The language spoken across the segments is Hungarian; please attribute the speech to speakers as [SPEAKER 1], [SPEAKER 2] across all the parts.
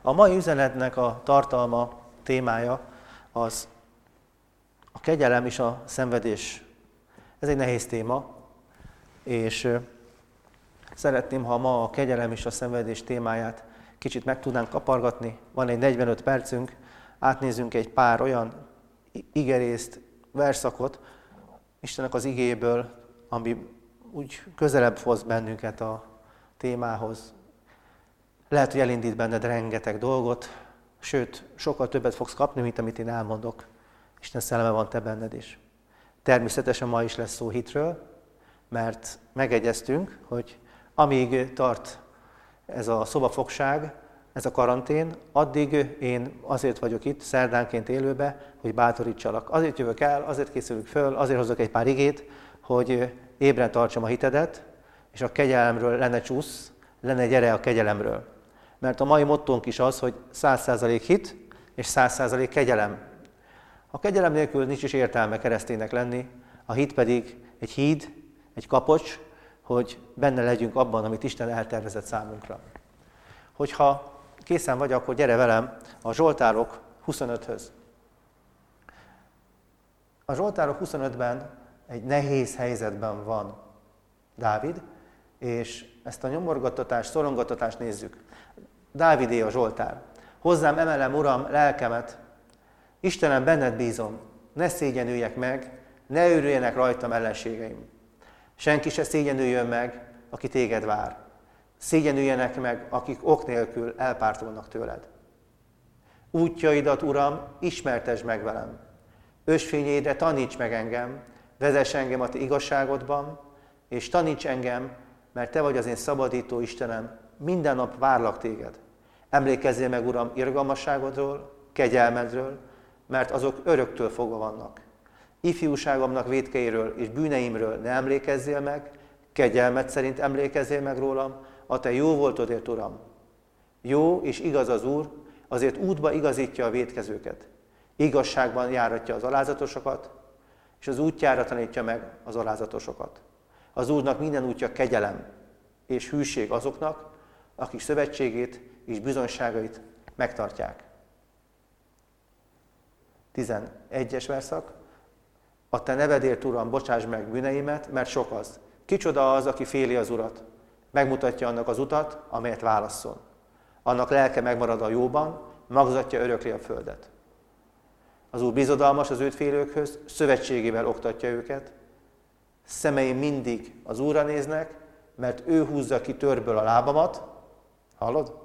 [SPEAKER 1] A mai üzenetnek a tartalma, témája az a kegyelem és a szenvedés. Ez egy nehéz téma, és szeretném, ha ma a kegyelem és a szenvedés témáját kicsit meg tudnánk kapargatni. Van egy 45 percünk, átnézzünk egy pár olyan igerészt, versszakot Istennek az igéből, ami úgy közelebb hoz bennünket a témához. Lehet, hogy elindít benned rengeteg dolgot, sőt, sokkal többet fogsz kapni, mint amit én elmondok. Isten szelleme van te benned is. Természetesen ma is lesz szó hitről, mert megegyeztünk, hogy amíg tart ez a szobafogság, ez a karantén, addig én azért vagyok itt, szerdánként élőbe, hogy bátorítsalak. Azért jövök el, azért készülök föl, azért hozok egy pár igét, hogy ébren tartsam a hitedet, és a kegyelemről le ne csúsz, le ne gyere a kegyelemről. Mert a mai mottónk is az, hogy 100% hit és 100% kegyelem. A kegyelem nélkül nincs is értelme kereszténynek lenni, a hit pedig egy híd, egy kapocs, hogy benne legyünk abban, amit Isten eltervezett számunkra. Hogyha készen vagy, akkor gyere velem a Zsoltárok 25-höz. A Zsoltárok 25-ben egy nehéz helyzetben van Dávid, és ezt a nyomorgattatást, szorongattatást nézzük. Dávidé a Zsoltár. Hozzám emelem, Uram, lelkemet, Istenem, benned bízom, ne szégyenüljek meg, ne őrüljenek rajtam ellenségeim. Senki se szégyenüljön meg, aki téged vár. Szégyenüljenek meg, akik ok nélkül elpártolnak tőled. Útjaidat, Uram, ismertesd meg velem. Ösvényédre taníts meg engem, vezess engem a te igazságodban, és taníts engem, mert te vagy az én szabadító Istenem, minden nap várlak téged. Emlékezzél meg, Uram, irgalmasságodról, kegyelmedről, mert azok öröktől fogva vannak. Ifjúságomnak vétkeiről és bűneimről ne emlékezzél meg, kegyelmed szerint emlékezzél meg rólam, a te jó voltodért, Uram. Jó és igaz az Úr, azért útba igazítja a vétkezőket. Igazságban járatja az alázatosokat, és az útjára tanítja meg az alázatosokat. Az Úrnak minden útja kegyelem és hűség azoknak, akik szövetségét és bizonyságait megtartják. 11-es verszak. A te nevedért, Uram, bocsáss meg bűneimet, mert sok az. Kicsoda az, aki féli az Urat? Megmutatja annak az utat, amelyet válasszon. Annak lelke megmarad a jóban, magzatja örökli a földet. Az Úr bizodalmas az őt félőkhöz, szövetségével oktatja őket. Szemeim mindig az Úrra néznek, mert ő húzza ki törből a lábamat. Hallod?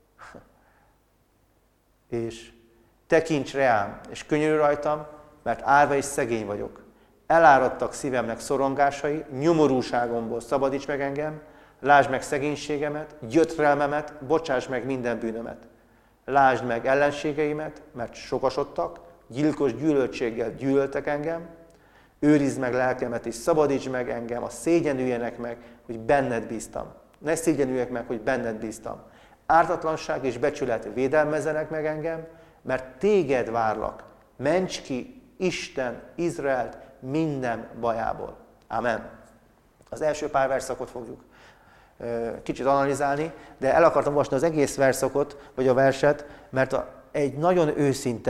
[SPEAKER 1] És tekints reám, és könyörülj rajtam, mert árva és szegény vagyok. Eláradtak szívemnek szorongásai, nyomorúságomból szabadíts meg engem, lásd meg szegénységemet, gyötrelmemet, bocsáss meg minden bűnömet. Lásd meg ellenségeimet, mert sokasodtak, gyilkos gyűlöltséggel gyűlöltek engem, őrizd meg lelkemet és szabadíts meg engem, a szégyenüljenek meg, hogy benned bíztam. Ne szégyenüljek meg, hogy benned bíztam. Ártatlanság és becsület védelmezzenek meg engem, mert téged várlak. Ments ki Isten Izraelt minden bajából. Amen. Az első pár verszakot fogjuk kicsit analizálni, de el akartam olvasni az egész verszakot, vagy a verset, mert egy nagyon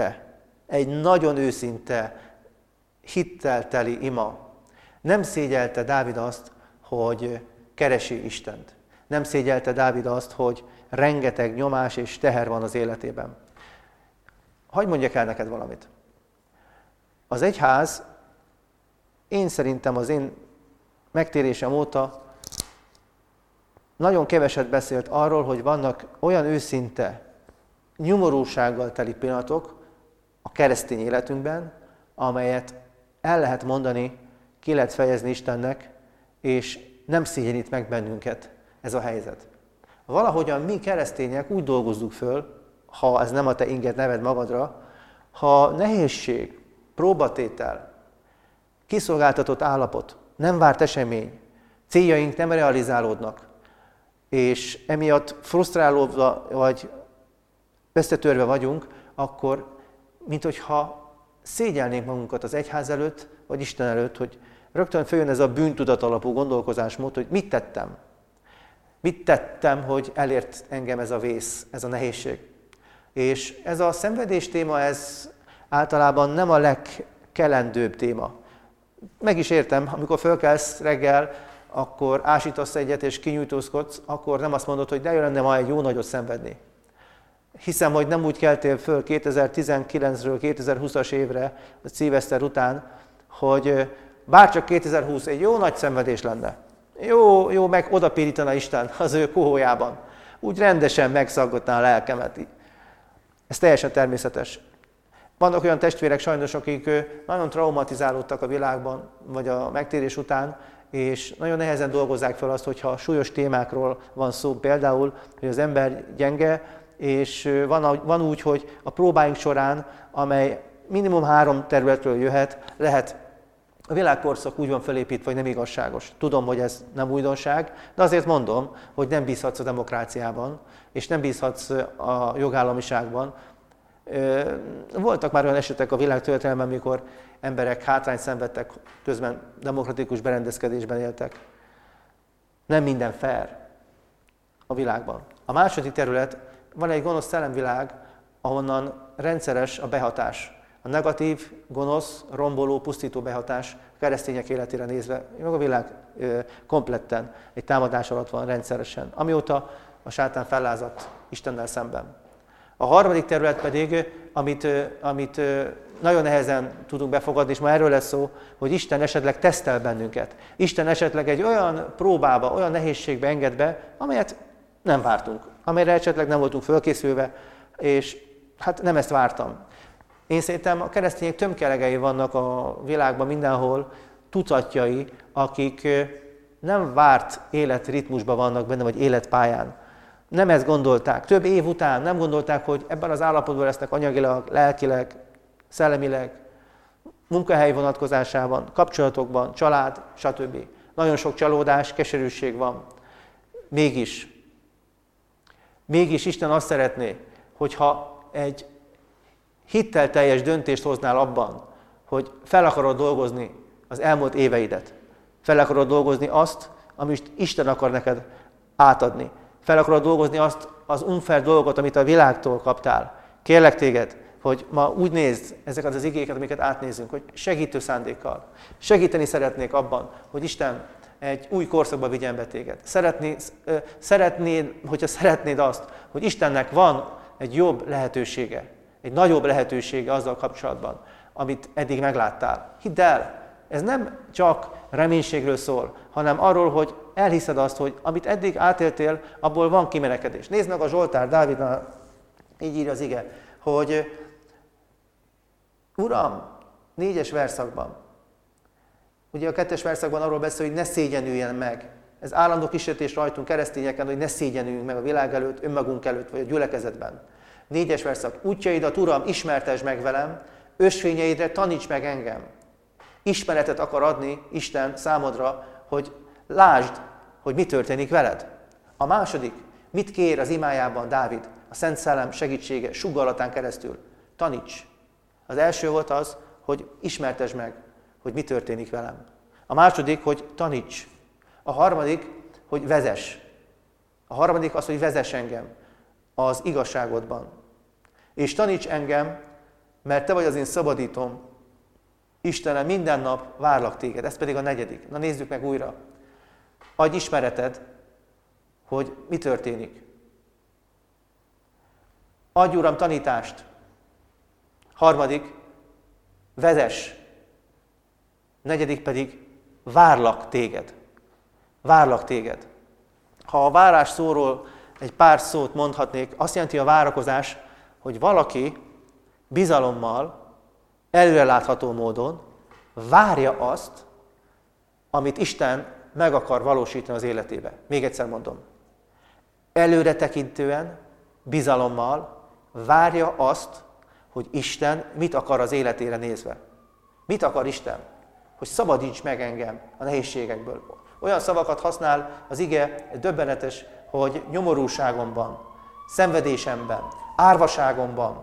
[SPEAKER 1] őszinte, hittel teli ima. Nem szégyelte Dávid azt, hogy keresi Istent. Nem szégyelte Dávid azt, hogy rengeteg nyomás és teher van az életében. Hadd mondjak el neked valamit. Az egyház, én szerintem az én megtérésem óta nagyon keveset beszélt arról, hogy vannak olyan őszinte, nyomorúsággal teli pillanatok a keresztény életünkben, amelyet el lehet mondani, ki lehet fejezni Istennek, és nem szégyenít meg bennünket ez a helyzet. Valahogyan mi keresztények úgy dolgozzuk föl, ha ez nem a te inged neved magadra, ha nehézség, próbatétel, kiszolgáltatott állapot, nem várt esemény, céljaink nem realizálódnak, és emiatt frusztrálódva vagy összetörve vagyunk, akkor minthogyha szégyelnénk magunkat az egyház előtt, vagy Isten előtt, hogy rögtön följön ez a bűntudat alapú gondolkozásmód, hogy mit tettem? Mit tettem, hogy elért engem ez a vész, ez a nehézség? És ez a szenvedés téma, ez általában nem a legkelendőbb téma. Meg is értem, amikor fölkelsz reggel, akkor ásítasz egyet és kinyújtózkodsz, akkor nem azt mondod, hogy de jó lenne ma egy jó nagyot szenvedni. Hiszem, hogy nem úgy keltél föl 2019-ről 2020-as évre, a szilveszter után, hogy bárcsak 2020 egy jó nagy szenvedés lenne. Jó, meg odapirítana Isten az ő kohójában. Úgy rendesen megszaggatná a lelkemet. Ez teljesen természetes. Vannak olyan testvérek sajnos, akik nagyon traumatizálódtak a világban, vagy a megtérés után, és nagyon nehezen dolgozzák fel azt, hogyha súlyos témákról van szó, például, hogy az ember gyenge, és van úgy, hogy a próbáink során, amely minimum 3 területről jöhet, lehet a világkorszak úgy van felépítve, hogy nem igazságos. Tudom, hogy ez nem újdonság, de azért mondom, hogy nem bízhatsz a demokráciában, és nem bízhatsz a jogállamiságban. Voltak már olyan esetek a világtörténelemben, amikor emberek hátrányt szenvedtek, közben demokratikus berendezkedésben éltek. Nem minden fair a világban. A második terület, van egy gonosz szellemvilág, ahonnan rendszeres a behatás. A negatív, gonosz, romboló, pusztító behatás keresztények életére nézve, meg a világ kompletten egy támadás alatt van rendszeresen, amióta a sátán fellázadt Istennel szemben. A harmadik terület pedig, amit nagyon nehezen tudunk befogadni, és ma erről lesz szó, hogy Isten esetleg tesztel bennünket. Isten esetleg egy olyan próbába, olyan nehézségbe enged be, amelyet nem vártunk, amelyre esetleg nem voltunk fölkészülve, és hát nem ezt vártam. Én szerintem a keresztények tömkelegei vannak a világban mindenhol, tucatjai, akik nem várt életritmusban vannak benne, vagy életpályán. Nem ezt gondolták. Több év után nem gondolták, hogy ebben az állapotban lesznek anyagilag, lelkileg, szellemileg, munkahely vonatkozásában, kapcsolatokban, család, stb. Nagyon sok csalódás, keserűség van. Mégis Isten azt szeretné, hogyha egy hittelteljes döntést hoznál abban, hogy fel akarod dolgozni az elmúlt éveidet. Fel akarod dolgozni azt, amit Isten akar neked átadni. Fel akarod dolgozni azt az unfair dolgot, amit a világtól kaptál. Kérlek téged, hogy ma úgy nézd ezeket az igéket, amiket átnézünk, hogy segítő szándékkal. Segíteni szeretnék abban, hogy Isten egy új korszakba vigyen be téged. Hogyha szeretnéd azt, hogy Istennek van egy jobb lehetősége, egy nagyobb lehetősége azzal kapcsolatban, amit eddig megláttál. Hidd el, ez nem csak reménységről szól, hanem arról, hogy elhiszed azt, hogy amit eddig átéltél, abból van kimenekedés. Nézd meg a Zsoltár, Dávidnál, így írja az ige, hogy Uram, 4-es verszakban, ugye a 2-es verszakban arról beszél, hogy ne szégyenüljen meg. Ez állandó kísértés rajtunk keresztényeken, hogy ne szégyenüljünk meg a világ előtt, önmagunk előtt, vagy a gyülekezetben. 4-es verszak. Útjaidat, Uram, ismertesd meg velem, ösvényeidre taníts meg engem. Ismeretet akar adni Isten számodra, hogy lásd, hogy mi történik veled. A második, mit kér az imájában Dávid? A Szent Szellem segítsége, suggallatán keresztül. Taníts. Az első volt az, hogy ismertesd meg, hogy mi történik velem. A második, hogy taníts. A harmadik, hogy vezess. A harmadik az, hogy vezess engem az igazságodban. És taníts engem, mert te vagy az én szabadítom. Istenem, minden nap várlak téged. Ez pedig a negyedik. Na nézzük meg újra. Adj ismereted, hogy mi történik. Adj, Uram, tanítást. Harmadik, vezess. Negyedik pedig, várlak téged. Várlak téged. Ha a várás szóról egy pár szót mondhatnék, azt jelenti a várakozás, hogy valaki bizalommal, előrelátható módon várja azt, amit Isten meg akar valósítani az életébe. Még egyszer mondom. Előre tekintően, bizalommal várja azt, hogy Isten mit akar az életére nézve. Mit akar Isten? Hogy szabadíts meg engem a nehézségekből. Olyan szavakat használ az ige, döbbenetes, hogy nyomorúságomban, szenvedésemben, árvaságomban,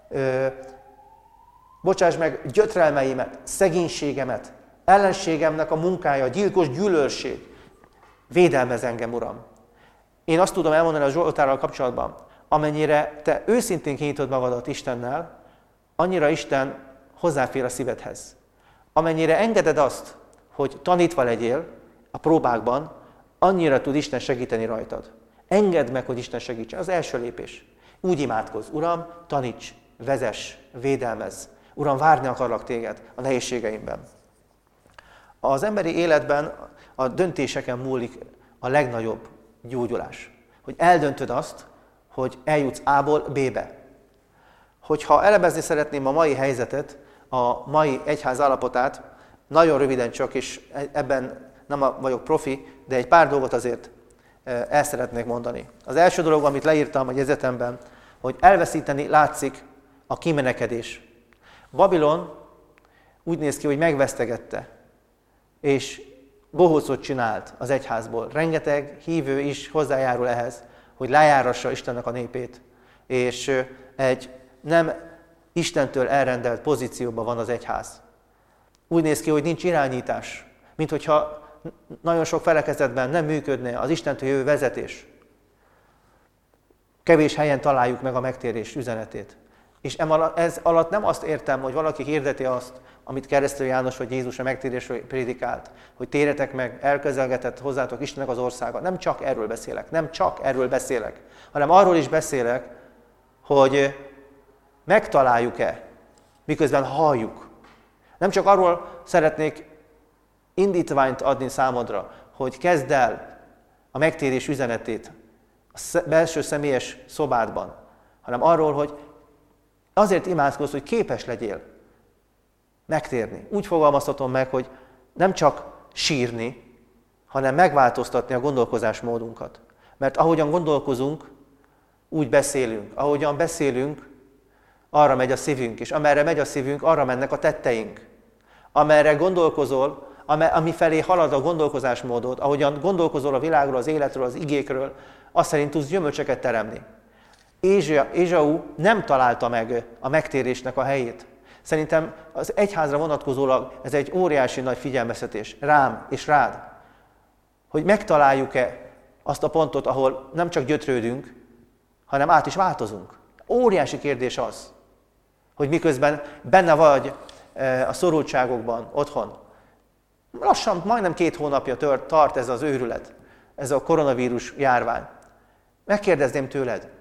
[SPEAKER 1] bocsáss meg gyötrelmeimet, szegénységemet, ellenségemnek a munkája, gyilkos gyűlölség. Védelmez engem, Uram. Én azt tudom elmondani a Zsoltárral kapcsolatban, amennyire te őszintén kinyitod magadat Istennel, annyira Isten hozzáfér a szívedhez. Amennyire engeded azt, hogy tanítva legyél a próbákban, annyira tud Isten segíteni rajtad. Engedd meg, hogy Isten segítsen. Az első lépés. Úgy imádkozz. Uram, taníts, vezess, védelmezz. Uram, várni akarlak téged a nehézségeimben. Az emberi életben a döntéseken múlik a legnagyobb gyógyulás. Hogy eldöntöd azt, hogy eljutsz A-ból B-be. Hogyha elemezni szeretném a mai helyzetet, a mai egyház állapotát, nagyon röviden csak, és ebben nem vagyok profi, de egy pár dolgot azért el szeretnék mondani. Az első dolog, amit leírtam a jegyzetemben, hogy elveszíteni látszik a kimenekedés. Babilon úgy néz ki, hogy megvesztegette, és bohócot csinált az egyházból. Rengeteg hívő is hozzájárul ehhez, hogy lejárassa Istennek a népét, és egy nem Istentől elrendelt pozícióban van az egyház. Úgy néz ki, hogy nincs irányítás, mint hogyha nagyon sok felekezetben nem működne az Istentől jövő vezetés. Kevés helyen találjuk meg a megtérés üzenetét. És ez alatt nem azt értem, hogy valaki hirdeti azt, amit Keresztelő János vagy Jézus a megtérésről prédikált, hogy térjetek meg, elközelgetett hozzátok Istennek az országa. Nem csak erről beszélek, hanem arról is beszélek, hogy megtaláljuk-e, miközben halljuk. Nem csak arról szeretnék indítványt adni számodra, hogy kezd el a megtérés üzenetét a belső személyes szobádban, hanem arról, hogy azért imádkozz, hogy képes legyél megtérni. Úgy fogalmazhatom meg, hogy nem csak sírni, hanem megváltoztatni a gondolkozásmódunkat. Mert ahogyan gondolkozunk, úgy beszélünk. Ahogyan beszélünk, arra megy a szívünk, és amerre megy a szívünk, arra mennek a tetteink. Amerre gondolkozol, ami felé halad a gondolkozásmódod, ahogyan gondolkozol a világról, az életről, az igékről, azt szerint tudsz gyümölcsöket teremni. Ézsau nem találta meg a megtérésnek a helyét. Szerintem az egyházra vonatkozólag ez egy óriási nagy figyelmeztetés rám és rád, hogy megtaláljuk-e azt a pontot, ahol nem csak gyötrődünk, hanem át is változunk. Óriási kérdés az, hogy miközben benne vagy a szorultságokban, otthon. Lassan, majdnem 2 hónapja tart ez az őrület, ez a koronavírus járvány. Megkérdezném tőled,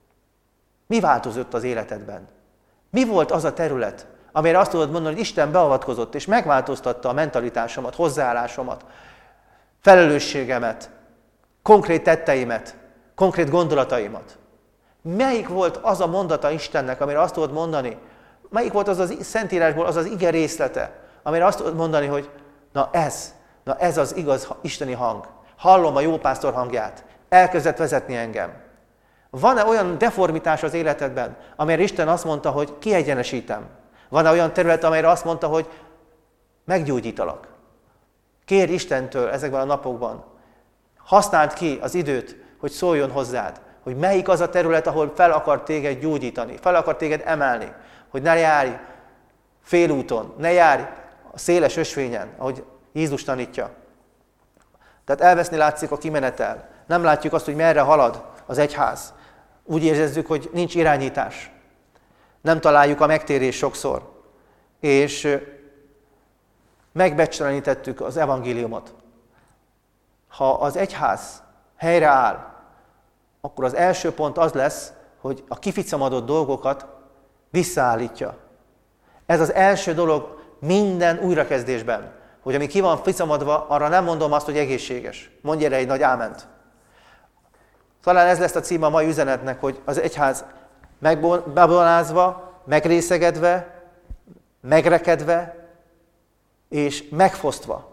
[SPEAKER 1] mi változott az életedben? Mi volt az a terület, amire azt tudod mondani, hogy Isten beavatkozott, és megváltoztatta a mentalitásomat, hozzáállásomat, felelősségemet, konkrét tetteimet, konkrét gondolataimat? Melyik volt az a mondata Istennek, amire azt tudod mondani? Melyik volt az a Szentírásból az az ige részlete, amire azt tudod mondani, hogy na ez az igaz isteni hang. Hallom a jópásztor hangját. Elkezdett vezetni engem. Van-e olyan deformitás az életedben, amire Isten azt mondta, hogy kiegyenesítem? Van-e olyan terület, amire azt mondta, hogy meggyógyítalak? Kérj Istentől ezekben a napokban. Használd ki az időt, hogy szóljon hozzád. Hogy melyik az a terület, ahol fel akar téged gyógyítani, fel akar téged emelni. Hogy ne járj félúton, ne járj a széles ösvényen, ahogy Jézus tanítja. Tehát elveszni látszik a kimenetel. Nem látjuk azt, hogy merre halad az egyház. Úgy érezzük, hogy nincs irányítás. Nem találjuk a megtérést sokszor. És megbecselenítettük az evangéliumot. Ha az egyház helyreáll, akkor az első pont az lesz, hogy a kificamadott dolgokat visszaállítja. Ez az első dolog minden újrakezdésben, hogy ami ki van ficamadva, arra nem mondom azt, hogy egészséges. Mondj erre egy nagy áment. Talán ez lesz a címe a mai üzenetnek, hogy az egyház megbonázva, megrészegedve, megrekedve és megfosztva.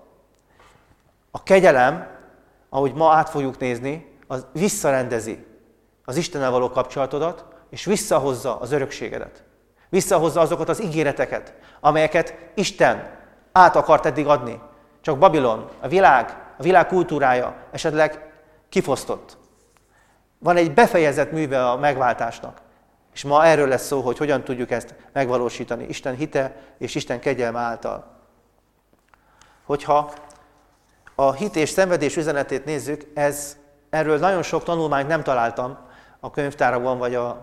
[SPEAKER 1] A kegyelem, ahogy ma át fogjuk nézni, az visszarendezi az Istennel való kapcsolatodat, és visszahozza az örökségedet. Visszahozza azokat az ígéreteket, amelyeket Isten át akart eddig adni. Csak Babilon, a világ kultúrája esetleg kifosztott. Van egy befejezett műve a megváltásnak. És ma erről lesz szó, hogy hogyan tudjuk ezt megvalósítani. Isten hite és Isten kegyelme által. Hogyha a hit és szenvedés üzenetét nézzük, erről nagyon sok tanulmányt nem találtam a könyvtárakban, vagy a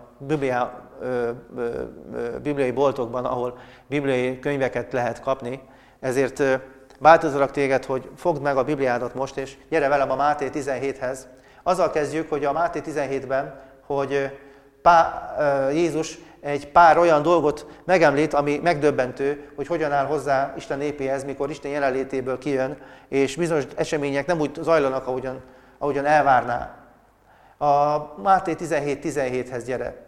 [SPEAKER 1] bibliai boltokban, ahol bibliai könyveket lehet kapni. Ezért bátorzalak téged, hogy fogd meg a Bibliádat most, és gyere velem a Máté 17-hez. Azzal kezdjük, hogy a Máté 17-ben, hogy Jézus egy pár olyan dolgot megemlít, ami megdöbbentő, hogy hogyan áll hozzá Isten népéhez, mikor Isten jelenlétéből kijön, és bizonyos események nem úgy zajlanak, ahogyan elvárná. A Máté 17:17-hez gyere.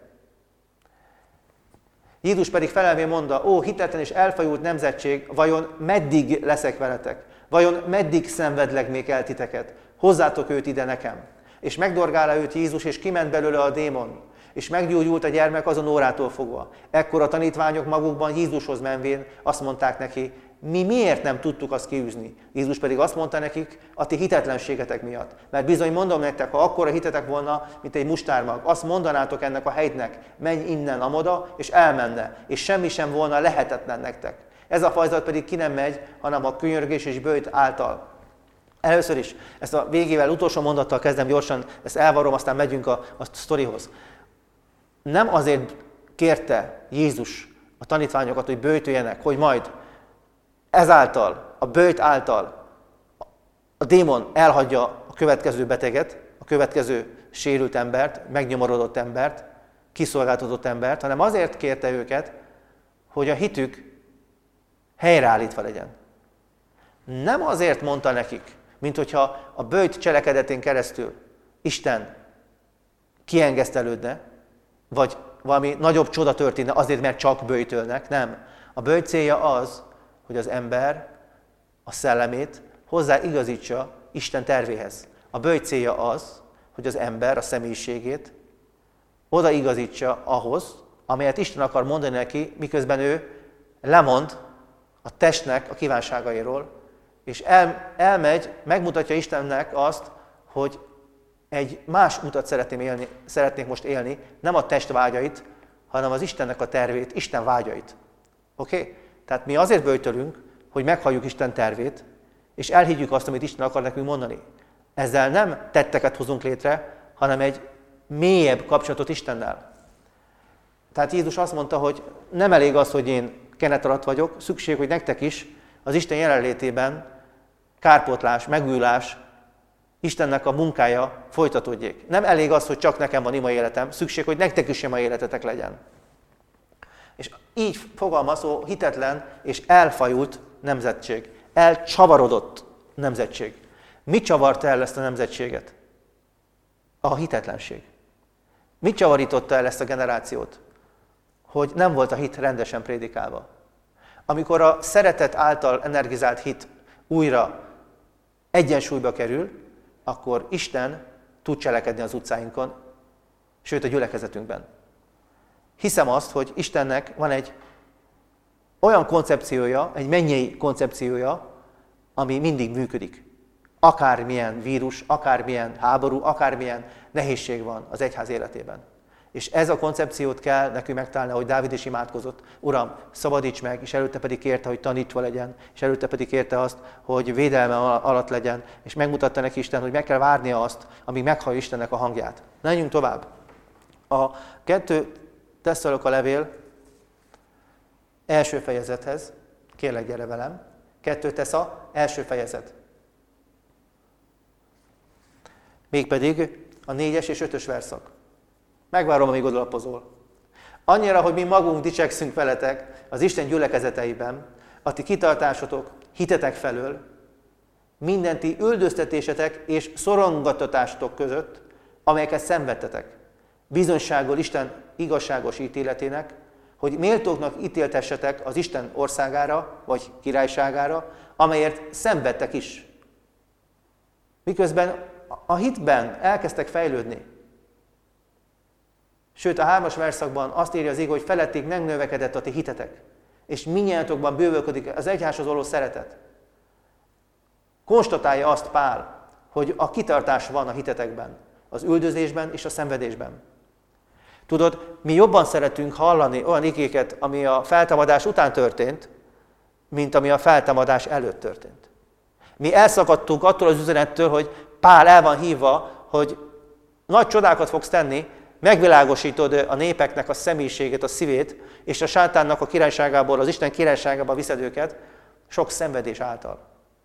[SPEAKER 1] Jézus pedig felelvén mondta: ó, hitetlen és elfajult nemzetség, vajon meddig leszek veletek? Vajon meddig szenvedlek még el titeket? Hozzátok őt ide nekem. És megdorgálta őt Jézus, és kiment belőle a démon. És meggyógyult a gyermek azon órától fogva. Ekkor a tanítványok magukban Jézushoz menvén azt mondták neki: mi miért nem tudtuk azt kiűzni? Jézus pedig azt mondta nekik: a ti hitetlenségetek miatt. Mert bizony mondom nektek, ha akkora hitetek volna, mint egy mustármag, azt mondanátok ennek a hegynek: menj innen amoda, és elmenne, és semmi sem volna lehetetlen nektek. Ez a fajzat pedig ki nem megy, hanem a könyörgés és böjt által. Először is, ezt a végével, utolsó mondattal kezdem gyorsan, ezt elvarom, aztán megyünk a sztorihoz. Nem azért kérte Jézus a tanítványokat, hogy böjtöljenek, hogy majd ezáltal, a böjt által a démon elhagyja a következő beteget, a következő sérült embert, megnyomorodott embert, kiszolgáltatott embert, hanem azért kérte őket, hogy a hitük helyreállítva legyen. Nem azért mondta nekik, mint hogyha a böjt cselekedetén keresztül Isten kiengesztelődne, vagy valami nagyobb csoda történne azért, mert csak böjtölnek. Nem. A böjt célja az, hogy az ember a szellemét hozzáigazítsa Isten tervéhez. A böjt célja az, hogy az ember a személyiségét odaigazítsa ahhoz, amelyet Isten akar mondani neki, miközben ő lemond a testnek a kívánságairól, és elmegy, megmutatja Istennek azt, hogy egy más utat szeretnék most élni, nem a test vágyait, hanem az Istennek a tervét, Isten vágyait. Oké? Tehát mi azért böjtölünk, hogy meghalljuk Isten tervét, és elhiggyük azt, amit Isten akar nekünk mondani. Ezzel nem tetteket hozunk létre, hanem egy mélyebb kapcsolatot Istennel. Tehát Jézus azt mondta, hogy nem elég az, hogy én kenet alatt vagyok, szükség, hogy nektek is az Isten jelenlétében kárpótlás, megújulás, Istennek a munkája folytatódjék. Nem elég az, hogy csak nekem van ima életem, szükség, hogy nektek is ima életetek legyen. És így fogalmazó hitetlen és elfajult nemzetség, elcsavarodott nemzetség. Mit csavarta el ezt a nemzetséget? A hitetlenség. Mit csavarította el ezt a generációt? Hogy nem volt a hit rendesen prédikálva. Amikor a szeretet által energizált hit újra egyensúlyba kerül, akkor Isten tud cselekedni az utcáinkon, sőt a gyülekezetünkben. Hiszem azt, hogy Istennek van egy olyan koncepciója, egy mennyei koncepciója, ami mindig működik. Akármilyen vírus, akármilyen háború, akármilyen nehézség van az egyház életében. És ez a koncepciót kell nekünk megtalálni, ahogy Dávid is imádkozott. Uram, szabadíts meg, és előtte pedig kérte, hogy tanítva legyen, és előtte pedig kérte azt, hogy védelme alatt legyen, és megmutatta neki Isten, hogy meg kell várnia azt, amíg meghallja Istennek a hangját. Menjünk tovább. A 2 Tesszalonika levél első fejezethez, kérlek gyere velem, 2 Tesza, első fejezet. Mégpedig a 4-es és 5-ös verszak. Megvárom, amíg odalapozol. Annyira, hogy mi magunk dicsekszünk veletek az Isten gyülekezeteiben, a ti kitartásotok, hitetek felől, minden ti üldöztetésetek és szorongattatásotok között, amelyeket szenvedtetek, bizonysággal Isten igazságos ítéletének, hogy méltóknak ítéltessetek az Isten országára, vagy királyságára, amelyért szenvedtek is. Miközben a hitben elkezdtek fejlődni. Sőt, a 3-as verszakban azt írja az ige, hogy felettig megnövekedett a ti hitetek, és mindnyájatokban bővölködik az egyházhoz való szeretet. Konstatálja azt Pál, hogy a kitartás van a hitetekben, az üldözésben és a szenvedésben. Tudod, mi jobban szeretünk hallani olyan igéket, ami a feltámadás után történt, mint ami a feltámadás előtt történt. Mi elszakadtunk attól az üzenettől, hogy Pál el van hívva, hogy nagy csodákat fogsz tenni, megvilágosítod a népeknek a személyiségét, a szívét, és a sátánnak a királyságából, az Isten királyságába viszed őket, sok szenvedés által.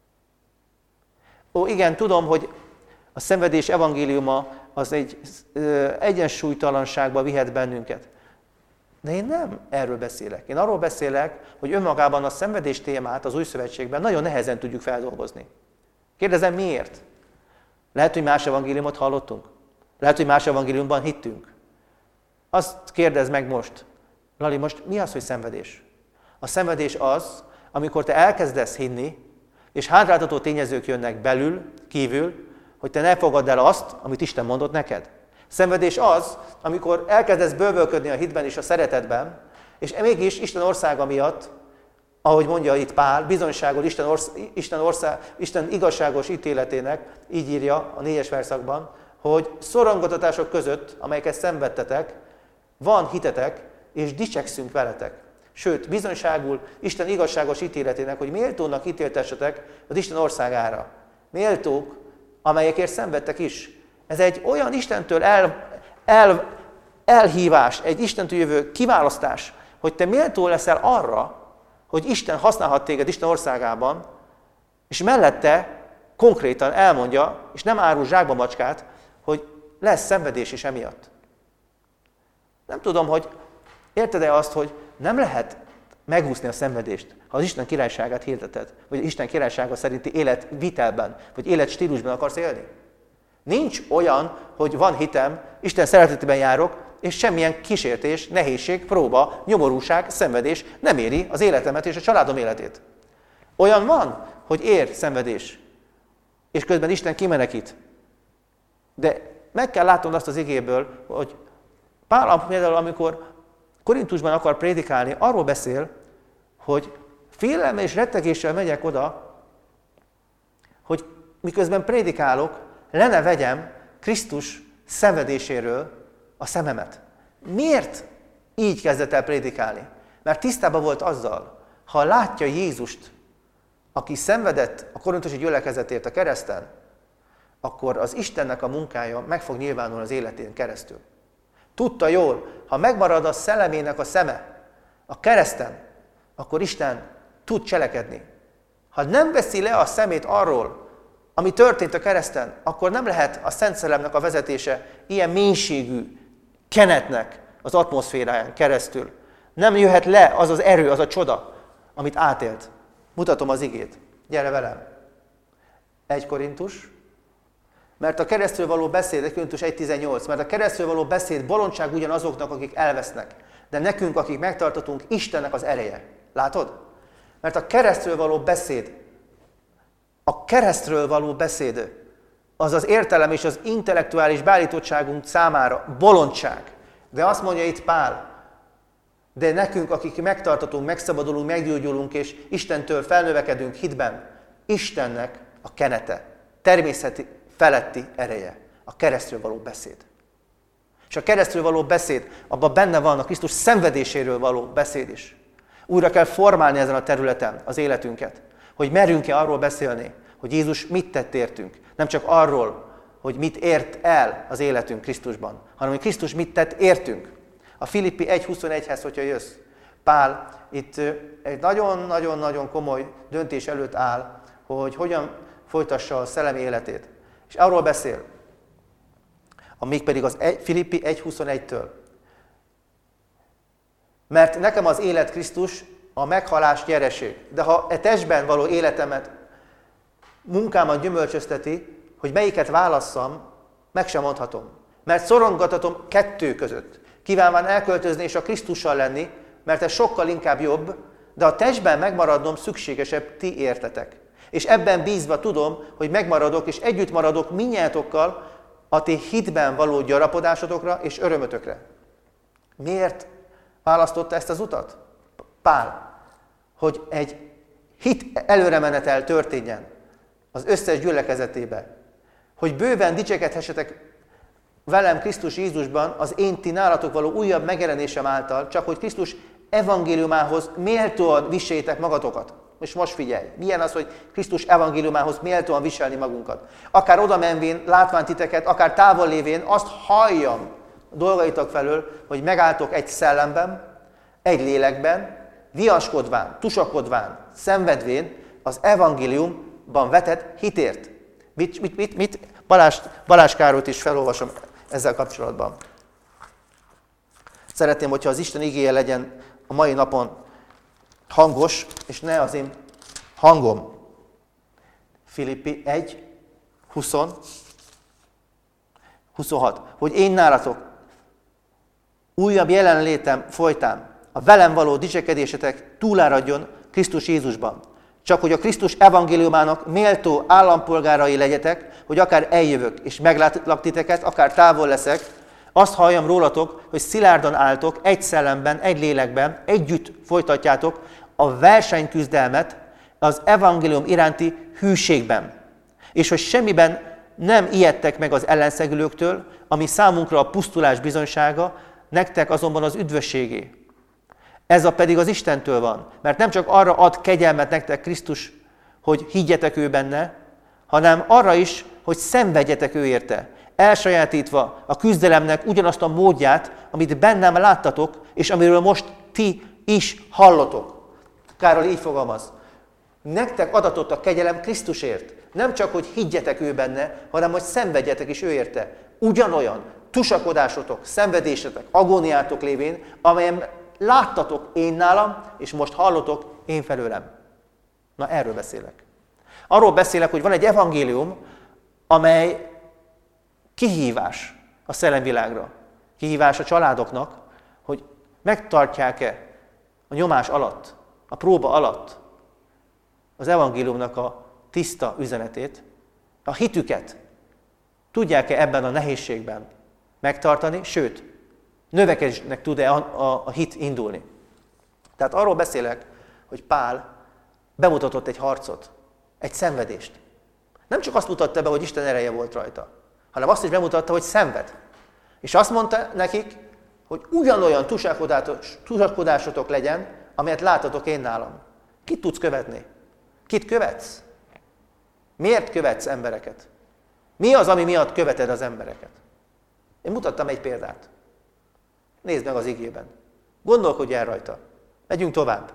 [SPEAKER 1] Ó, igen, tudom, hogy a szenvedés evangéliuma az egy egyensúlytalanságba vihet bennünket. De én nem erről beszélek. Én arról beszélek, hogy önmagában a szenvedés témát az Új Szövetségben nagyon nehezen tudjuk feldolgozni. Kérdezem, miért? Lehet, hogy más evangéliumot hallottunk. Lehet, hogy más evangéliumban hittünk. Azt kérdezd meg most, Lali, most mi az, hogy szenvedés? A szenvedés az, amikor te elkezdesz hinni, és hátráltató tényezők jönnek belül, kívül, hogy te ne fogadd el azt, amit Isten mondott neked. Szenvedés az, amikor elkezdesz bővölködni a hitben és a szeretetben, és mégis Isten országa miatt, ahogy mondja itt Pál, bizonyságol Isten igazságos ítéletének, így írja a 4. verszakban, hogy szorongatatások között, amelyeket szenvedtetek, van hitetek, és dicsekszünk veletek. Sőt, bizonyságul Isten igazságos ítéletének, hogy méltónak ítéltessetek az Isten országára. Méltók, amelyekért szenvedtek is. Ez egy olyan Istentől elhívás, egy Istentől jövő kiválasztás, hogy te méltó leszel arra, hogy Isten használhat téged Isten országában, és mellette konkrétan elmondja, és nem árul zsákba macskát, hogy lesz szenvedés is emiatt. Nem tudom, hogy érted-e azt, hogy nem lehet megúszni a szenvedést, ha az Isten királyságát hirdeted, vagy Isten királysága szerinti életvitelben, vagy életstílusban akarsz élni. Nincs olyan, hogy van hitem, Isten szeretetében járok, és semmilyen kísértés, nehézség, próba, nyomorúság, szenvedés nem éri az életemet és a családom életét. Olyan van, hogy ér szenvedés, és közben Isten kimenekít. De meg kell látnod azt az igéből, hogy Pál például, amikor Korintusban akar prédikálni, arról beszél, hogy félelme és rettegéssel megyek oda, hogy miközben prédikálok, le ne vegyem Krisztus szenvedéséről a szememet. Miért így kezdett el prédikálni? Mert tisztában volt azzal, ha látja Jézust, aki szenvedett a korintusi gyülekezetért a kereszten, akkor az Istennek a munkája meg fog nyilvánulni az életén keresztül. Tudta jól, ha megmarad a szellemének a szeme a kereszten, akkor Isten tud cselekedni. Ha nem veszi le a szemét arról, ami történt a kereszten, akkor nem lehet a Szent Szellemnek a vezetése ilyen mélységű kenetnek az atmoszféráján keresztül. Nem jöhet le az az erő, az a csoda, amit átélt. Mutatom az igét. Gyere velem. 1 Korintus. Mert a keresztről való beszéd, 1 Korintus 1.18, mert a keresztről való beszéd bolondság ugyanazoknak, akik elvesznek. De nekünk, akik megtartatunk, Istennek az ereje. Látod? Mert a keresztről való beszéd, az az értelem és az intellektuális beállítottságunk számára bolondság. De azt mondja itt Pál, de nekünk, akik megtartatunk, megszabadulunk, meggyógyulunk, és Istentől felnövekedünk hitben, Istennek a kenete, természeti feletti ereje, a keresztről való beszéd. És a keresztről való beszéd, abban benne van a Krisztus szenvedéséről való beszéd is. Újra kell formálni ezen a területen az életünket, hogy merjünk-e arról beszélni, hogy Jézus mit tett értünk. Nem csak arról, hogy mit ért el az életünk Krisztusban, hanem hogy Krisztus mit tett értünk. A Filippi 1.21-hez, hogyha jössz, Pál itt egy nagyon-nagyon komoly döntés előtt áll, hogy hogyan folytassa a szellemi életét. És arról beszél, mégpedig az Filippi 1.21-től. Mert nekem az élet Krisztus, a meghalás nyereség. De ha e testben való életemet, munkámat gyümölcsözteti, hogy melyiket válasszam, meg sem mondhatom. Mert szorongatatom kettő között. Kívánván elköltözni és a Krisztussal lenni, mert ez sokkal inkább jobb, de a testben megmaradnom szükségesebb, ti értetek. És ebben bízva tudom, hogy megmaradok és együtt maradok mindnyájatokkal a ti hitben való gyarapodásotokra és örömötökre. Miért választotta ezt az utat? Pál, hogy egy hit előremenetel történjen az összes gyülekezetébe, hogy bőven dicsekedhessetek velem Krisztus Jézusban az én ti nálatok való újabb megjelenésem által, csak hogy Krisztus evangéliumához méltóan viseljétek magatokat. És most figyelj, milyen az, hogy Krisztus evangéliumához méltóan viselni magunkat. Akár oda menvén, látván titeket, akár távol lévén, azt halljam, dolgaitok felől, hogy megálltok egy szellemben, egy lélekben, viaskodván, tusakodván, szenvedvén az evangéliumban vetett hitért. Mit? Balázs Károlyt is felolvasom ezzel kapcsolatban. Szeretném, hogyha az Isten igéje legyen a mai napon hangos, és ne az én hangom. Filippi 1, 26. Hogy én nálatok újabb jelenlétem folytán a velem való dicsekedésetek túláradjon Krisztus Jézusban. Csak hogy a Krisztus evangéliumának méltó állampolgárai legyetek, hogy akár eljövök és meglátlak titeket, akár távol leszek, azt halljam rólatok, hogy szilárdan álltok, egy szellemben, egy lélekben, együtt folytatjátok a versenyküzdelmet az evangélium iránti hűségben. És hogy semmiben nem ijedtek meg az ellenszegülőktől, ami számunkra a pusztulás bizonysága, nektek azonban az üdvösségé. Ez a pedig az Istentől van, mert nem csak arra ad kegyelmet nektek Krisztus, hogy higgyetek ő benne, hanem arra is, hogy szenvedjetek ő érte, elsajátítva a küzdelemnek ugyanazt a módját, amit bennem láttatok, és amiről most ti is hallotok. Károly így fogalmaz. Nektek adatott a kegyelem Krisztusért. Nem csak, hogy higgyetek ő benne, hanem, hogy szenvedjetek is ő érte. Ugyanolyan tusakodásotok, szenvedésetek, agóniátok lévén, amelyen láttatok én nálam, és most hallotok én felőlem. Na, erről beszélek. Arról beszélek, hogy van egy evangélium, amely kihívás a szellemvilágra. Kihívás a családoknak, hogy megtartják-e a nyomás alatt, a próba alatt az evangéliumnak a tiszta üzenetét, a hitüket tudják-e ebben a nehézségben megtartani, sőt, növekedésnek tud-e a hit indulni. Tehát arról beszélek, hogy Pál bemutatott egy harcot, egy szenvedést. Nem csak azt mutatta be, hogy Isten ereje volt rajta, hanem azt is bemutatta, hogy szenved. És azt mondta nekik, hogy ugyanolyan tusakodásotok legyen, amelyet láttatok én nálam. Kit tudsz követni? Kit követsz? Miért követsz embereket? Mi az, ami miatt követed az embereket? Én mutattam egy példát. Nézd meg az igében. Gondolkodj el rajta. Megyünk tovább.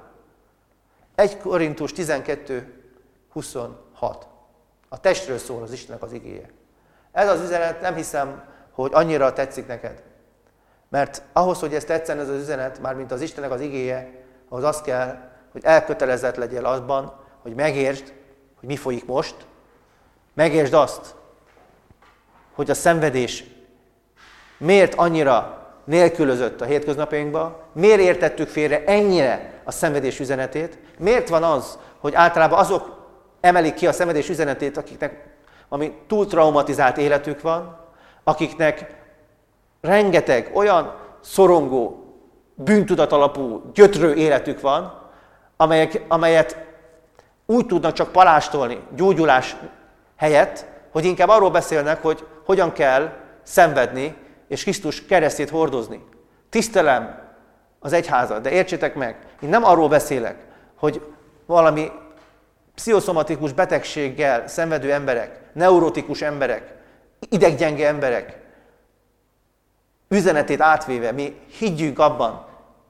[SPEAKER 1] 1 Korintus 12, 26. A testről szól az Istennek az igéje. Ez az üzenet, nem hiszem, hogy annyira tetszik neked. Mert ahhoz, hogy ez tetszen ez az üzenet, mármint az Istennek az igéje, ahhoz az kell, hogy elkötelezett legyél azban, hogy megértsd, hogy mi folyik most. Megértsd azt, hogy a szenvedés miért annyira nélkülözött a hétköznapjainkban, miért értettük félre ennyire a szenvedés üzenetét, miért van az, hogy általában azok emelik ki a szenvedés üzenetét, akiknek ami túl traumatizált életük van, akiknek rengeteg olyan szorongó, bűntudat alapú, gyötrő életük van, amelyet úgy tudnak csak palástolni gyógyulás helyett, hogy inkább arról beszélnek, hogy hogyan kell szenvedni, és Krisztus keresztjét hordozni. Tisztelem az egyházat, de értsétek meg, én nem arról beszélek, hogy valami pszichoszomatikus betegséggel szenvedő emberek, neurotikus emberek, ideggyenge emberek üzenetét átvéve mi higgyünk abban,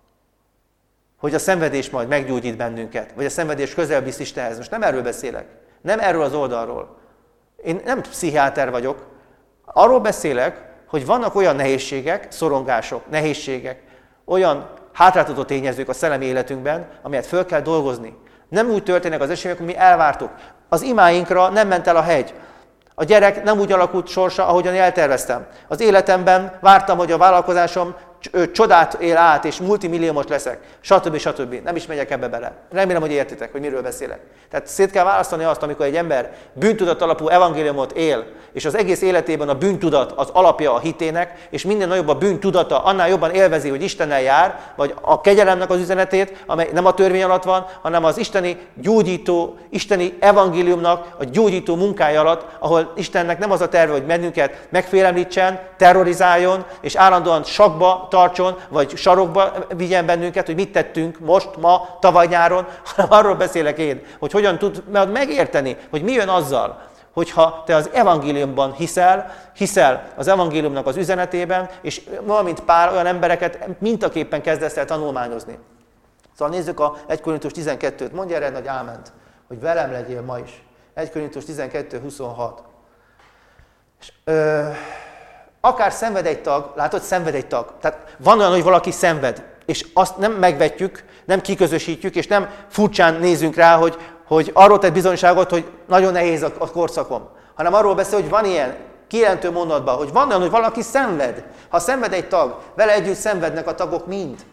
[SPEAKER 1] hogy a szenvedés majd meggyógyít bennünket, vagy a szenvedés közel visz Istenhez. Most nem erről beszélek, nem erről az oldalról. Én nem pszichiáter vagyok, arról beszélek, hogy vannak olyan nehézségek, szorongások, nehézségek, olyan hátráltató tényezők a szellemi életünkben, amelyet föl kell dolgozni. Nem úgy történnek az események, hogy mi elvártuk. Az imáinkra nem ment el a hegy. A gyerek nem úgy alakult sorsa, ahogyan elterveztem. Az életemben vártam, hogy a vállalkozásom csodát él át, és multimilliómos leszek, stb. Nem is megyek ebbe bele. Remélem, hogy értitek, hogy miről beszélek. Tehát szét kell választani azt, amikor egy ember bűntudat alapú evangéliumot él, és az egész életében a bűntudat az alapja a hitének, és minden nagyobb a bűntudata, annál jobban élvezi, hogy Istennel jár, vagy a kegyelemnek az üzenetét, amely nem a törvény alatt van, hanem az isteni gyógyító, isteni evangéliumnak a gyógyító munkája alatt, ahol Istennek nem az a terve, hogy bennünket megfélemlítsen, terrorizáljon, és állandóan sakba tartson, vagy sarokba vigyen bennünket, hogy mit tettünk most, ma, tavaly nyáron, hanem arról beszélek én, hogy hogyan tud megérteni, hogy mi jön azzal, hogyha te az evangéliumban hiszel az evangéliumnak az üzenetében, és valamint pár olyan embereket mintaképpen kezdesz el tanulmányozni. Szóval nézzük a 1 Korintus 12-t, mondja erre nagy áment, hogy velem legyél ma is. 1 Korintus 12:26. És, akár szenved egy tag, látod, szenved egy tag. Tehát van olyan, hogy valaki szenved, és azt nem megvetjük, nem kiközösítjük, és nem furcsán nézünk rá, hogy arról tett bizonyságot, hogy nagyon nehéz a korszakom, hanem arról beszél, hogy van ilyen kijelentő mondatban, hogy van olyan, hogy valaki szenved. Ha szenved egy tag, vele együtt szenvednek a tagok mind.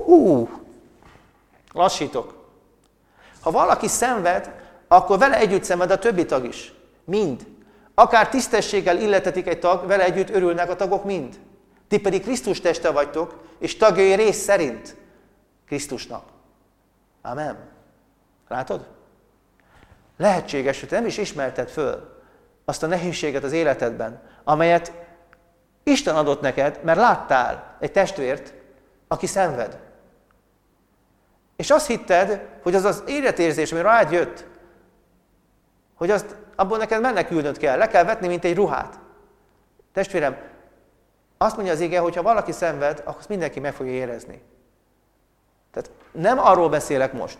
[SPEAKER 1] Lassítok. Ha valaki szenved, akkor vele együtt szenved a többi tag is. Mind. Akár tisztességgel illetetik egy tag, vele együtt örülnek a tagok mind. Ti pedig Krisztus teste vagytok, és tagjai rész szerint Krisztusnak. Amen. Látod? Lehetséges, hogy te nem is ismerted föl azt a nehézséget az életedben, amelyet Isten adott neked, mert láttál egy testvért, aki szenved. És azt hitted, hogy az az életérzés, ami rád jött, hogy abból neked menekülnöd kell, le kell vetni, mint egy ruhát. Testvérem, azt mondja az ige, hogy ha valaki szenved, akkor azt mindenki meg fogja érezni. Tehát nem arról beszélek most,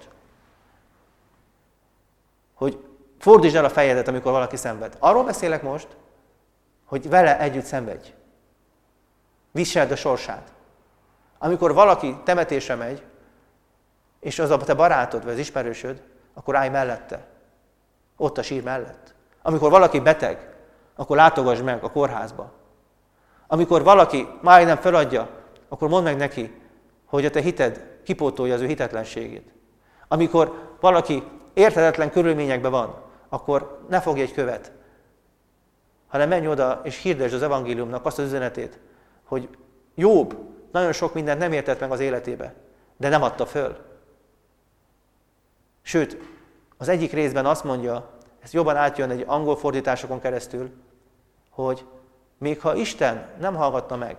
[SPEAKER 1] hogy fordítsd el a fejedet, amikor valaki szenved. Arról beszélek most, hogy vele együtt szenvedj. Viseld a sorsát. Amikor valaki temetésre megy, és az a te barátod, vagy az ismerősöd, akkor állj mellette. Ott a sír mellett. Amikor valaki beteg, akkor látogass meg a kórházba. Amikor valaki majdnem feladja, akkor mondd meg neki, hogy a te hited kipótolja az ő hitetlenségét. Amikor valaki érthetetlen körülményekben van, akkor ne fogj egy követ, hanem menj oda és hirdesd az evangéliumnak azt az üzenetét, hogy Jobb nagyon sok mindent nem értett meg az életébe, de nem adta föl. Sőt, az egyik részben azt mondja, ez jobban átjön egy angol fordításokon keresztül, hogy még ha Isten nem hallgatna meg,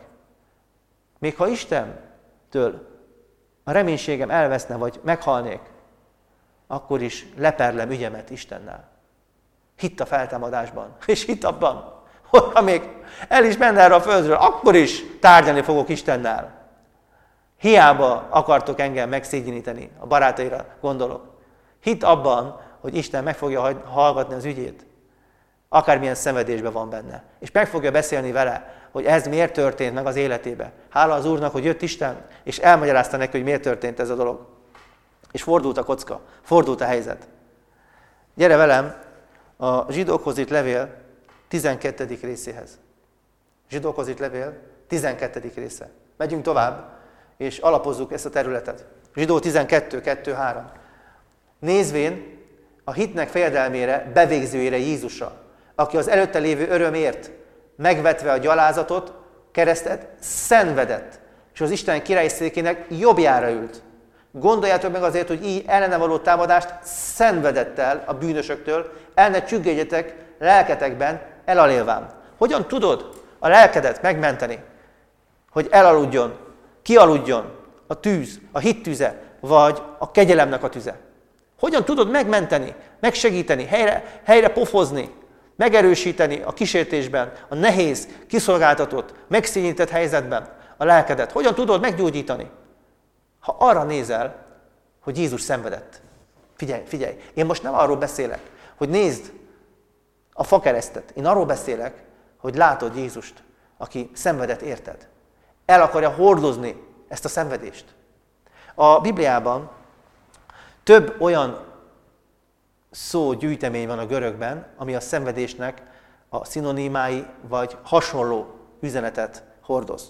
[SPEAKER 1] még ha Istentől a reménységem elveszne, vagy meghalnék, akkor is leperlem ügyemet Istennel. Hitt a feltámadásban, és hitt abban, hogy ha még el is menne erre a földről, akkor is tárgyalni fogok Istennel. Hiába akartok engem megszégyeníteni, a barátaira gondolok. Hitt abban, hogy Isten meg fogja hallgatni az ügyét, akármilyen szenvedésben van benne. És meg fogja beszélni vele, hogy ez miért történt meg az életébe. Hála az Úrnak, hogy jött Isten, és elmagyarázta neki, hogy miért történt ez a dolog. És fordult a kocka, fordult a helyzet. Gyere velem a Zsidókhoz írt levél 12. részéhez. Zsidókhoz írt levél 12. része. Megyünk tovább, és alapozzuk ezt a területet. Zsidó 12, 2, 3. Nézvén a hitnek fejedelmére, bevégzőjére Jézusra, aki az előtte lévő örömért megvetve a gyalázatot, keresztet, szenvedett, és az Isten királyi székének jobbjára ült. Gondoljátok meg azért, hogy így ellene való támadást szenvedett el a bűnösöktől, el ne csüggedjetek lelketekben elalélván. Hogyan tudod a lelkedet megmenteni, hogy elaludjon, kialudjon a tűz, a hit tüze, vagy a kegyelemnek a tüze? Hogyan tudod megmenteni, megsegíteni, helyre pofozni, megerősíteni a kísértésben, a nehéz, kiszolgáltatott, megszégyenített helyzetben a lelkedet? Hogyan tudod meggyógyítani? Ha arra nézel, hogy Jézus szenvedett. Figyelj, én most nem arról beszélek, hogy nézd a fakeresztet. Én arról beszélek, hogy látod Jézust, aki szenvedett érted. El akarja hordozni ezt a szenvedést. A Bibliában több olyan szógyűjtemény van a görögben, ami a szenvedésnek a szinonimái vagy hasonló üzenetet hordoz.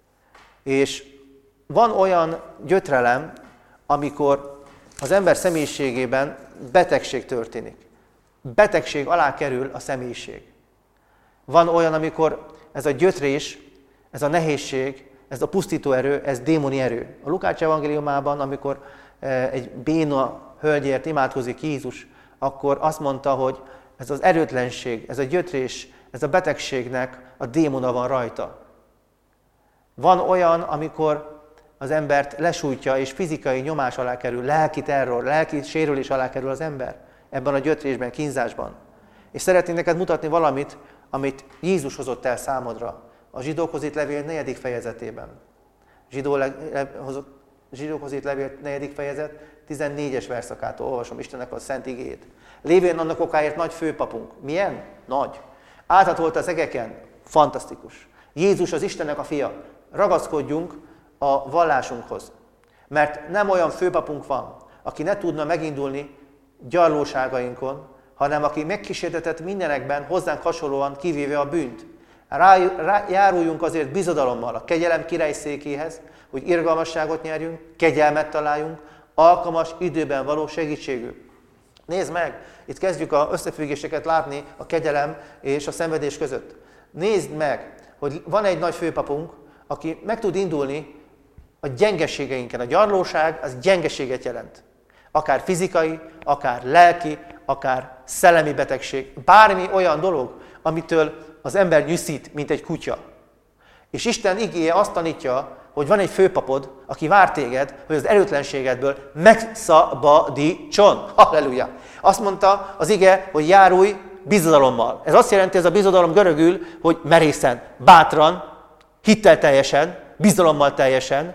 [SPEAKER 1] És van olyan gyötrelem, amikor az ember személyiségében betegség történik. Betegség alá kerül a személyiség. Van olyan, amikor ez a gyötrés, ez a nehézség, ez a pusztító erő, ez démoni erő. A Lukács evangéliumában, amikor egy béna hölgyért imádkozik Jézus, akkor azt mondta, hogy ez az erőtlenség, ez a gyötrés, ez a betegségnek a démona van rajta. Van olyan, amikor az embert lesújtja és fizikai nyomás alá kerül, lelki terror, lelki sérülés alá kerül az ember ebben a gyötrésben, kínzásban. És szeretnék neked mutatni valamit, amit Jézus hozott el számodra a Zsidókhoz írt levél 4. fejezetében. Zsidókhoz írt levél 4. fejezet 14-es verszakától olvasom Istennek a szent igéjét. Lévén annak okáért nagy főpapunk. Milyen? Nagy. Áthatolt az egeken. Fantasztikus. Jézus az Istennek a fia. Ragaszkodjunk a vallásunkhoz. Mert nem olyan főpapunk van, aki ne tudna megindulni gyarlóságainkon, hanem aki megkísértetett mindenekben, hozzánk hasonlóan kivéve a bűnt. Járuljunk azért bizodalommal a kegyelem királyszékéhez, hogy irgalmasságot nyerjünk, kegyelmet találjunk, alkalmas időben való segítségül. Nézd meg, itt kezdjük az összefüggéseket látni a kegyelem és a szenvedés között. Nézd meg, hogy van egy nagy főpapunk, aki meg tud indulni a gyengeségeinken. A gyarlóság az gyengeséget jelent. Akár fizikai, akár lelki, akár szellemi betegség. Bármi olyan dolog, amitől az ember nyűszít, mint egy kutya. És Isten igéje azt tanítja, hogy van egy főpapod, aki vár téged, hogy az erőtlenségedből megszabadítson. Halleluja! Azt mondta az ige, hogy járulj bizodalommal. Ez azt jelenti, ez a bizodalom görögül, hogy merészen, bátran, hittelteljesen, bizodalommal teljesen,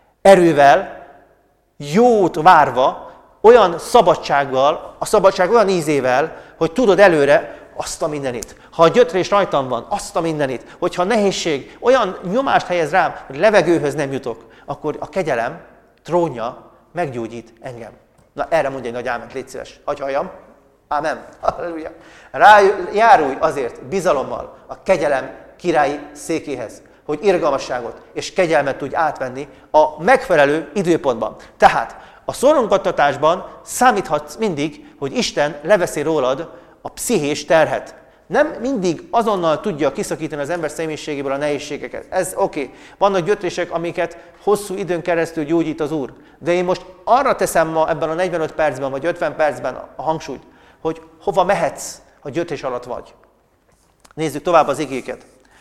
[SPEAKER 1] erővel, jót várva, olyan szabadsággal, a szabadság olyan ízével, hogy tudod előre azt a mindenit. Ha a gyötrés rajtam van, azt a mindenit. Hogyha nehézség olyan nyomást helyez rám, hogy levegőhöz nem jutok, akkor a kegyelem trónja meggyógyít engem. Na erre mondja egy nagy áment, légy szíves. Hagyj halljam. Ámen. Halleluja. Járulj azért bizalommal a kegyelem királyi székéhez, hogy irgalmasságot és kegyelmet tudj átvenni a megfelelő időpontban. Tehát a szorongottatásban számíthatsz mindig, hogy Isten leveszi rólad a pszichés terhet. Nem mindig azonnal tudja kiszakítani az ember személyiségéből a nehézségeket. Ez oké. Vannak gyötrések, amiket hosszú időn keresztül gyógyít az Úr. De én most arra teszem ma ebben a 45 percben vagy 50 percben a hangsúlyt, hogy hova mehetsz, ha gyötrés alatt vagy. Nézzük tovább az igéket.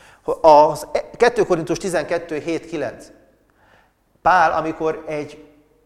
[SPEAKER 1] Az 2 Korintus 12, 7, 9. Pál, amikor egy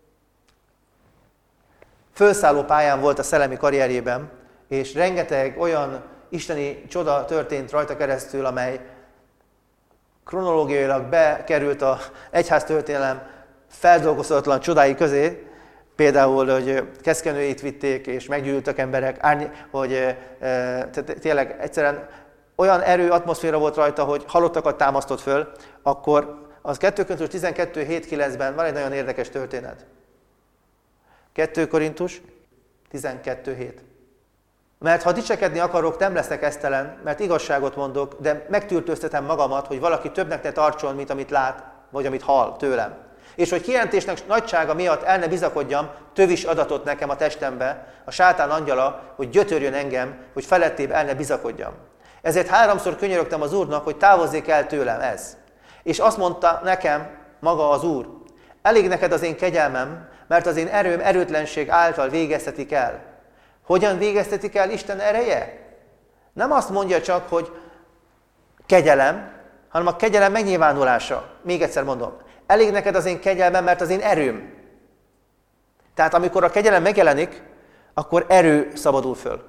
[SPEAKER 1] fölszálló pályán volt a szellemi karrierjében, és rengeteg olyan isteni csoda történt rajta keresztül, amely kronológiailag bekerült az egyháztörténelem feldolgozhatatlan csodái közé, például, hogy keszkenőit vitték, és meggyűlöltek emberek, hogy tényleg egyszerűen olyan erő, atmoszféra volt rajta, hogy halottakat támasztott föl, akkor az 2 Korintus 12, 7, 9-ben van egy nagyon érdekes történet. 2 Korintus 12, 7. Mert ha dicsekedni akarok, nem leszek esztelen, mert igazságot mondok, de megtűrtőztetem magamat, hogy valaki többnek ne tartson, mint amit lát, vagy amit hall tőlem. És hogy kijelentésnek nagysága miatt el ne bizakodjam, tövis adatot nekem a testembe, a sátán angyala, hogy gyötörjön engem, hogy felettébb el ne bizakodjam. Ezért 3-szor könyörögtem az Úrnak, hogy távozzék el tőlem ez. És azt mondta nekem maga az Úr, elég neked az én kegyelmem, mert az én erőm erőtlenség által végeztetik el. Hogyan végeztetik el Isten ereje? Nem azt mondja csak, hogy kegyelem, hanem a kegyelem megnyilvánulása. Még egyszer mondom, elég neked az én kegyelmem, mert az én erőm. Tehát amikor a kegyelem megjelenik, akkor erő szabadul föl.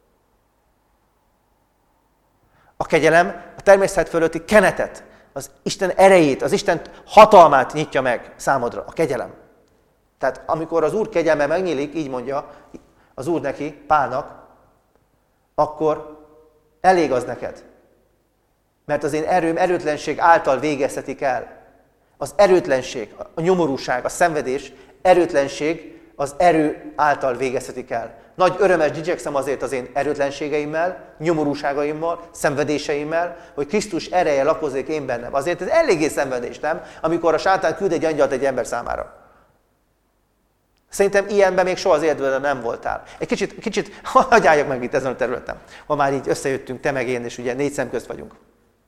[SPEAKER 1] A kegyelem a természet fölötti kenetet, az Isten erejét, az Isten hatalmát nyitja meg számodra, a kegyelem. Tehát amikor az Úr kegyelme megnyílik, így mondja az Úr neki, Pálnak, akkor elég az neked. Mert az én erőm erőtlenség által végeztetik el. Az erőtlenség, a nyomorúság, a szenvedés, erőtlenség az erő által végeztetik el. Nagy örömes dicsekszem azért az én erőtlenségeimmel, nyomorúságaimmal, szenvedéseimmel, hogy Krisztus ereje lakozik én bennem. Azért ez eléggé szenvedés, nem? Amikor a sátán küld egy angyalt egy ember számára. Szerintem ilyenben még soha az életben nem voltál. Egy kicsit hagyj álljak meg itt ezen a területen, ha már így összejöttünk, te meg én, és ugye 4 szem közt vagyunk.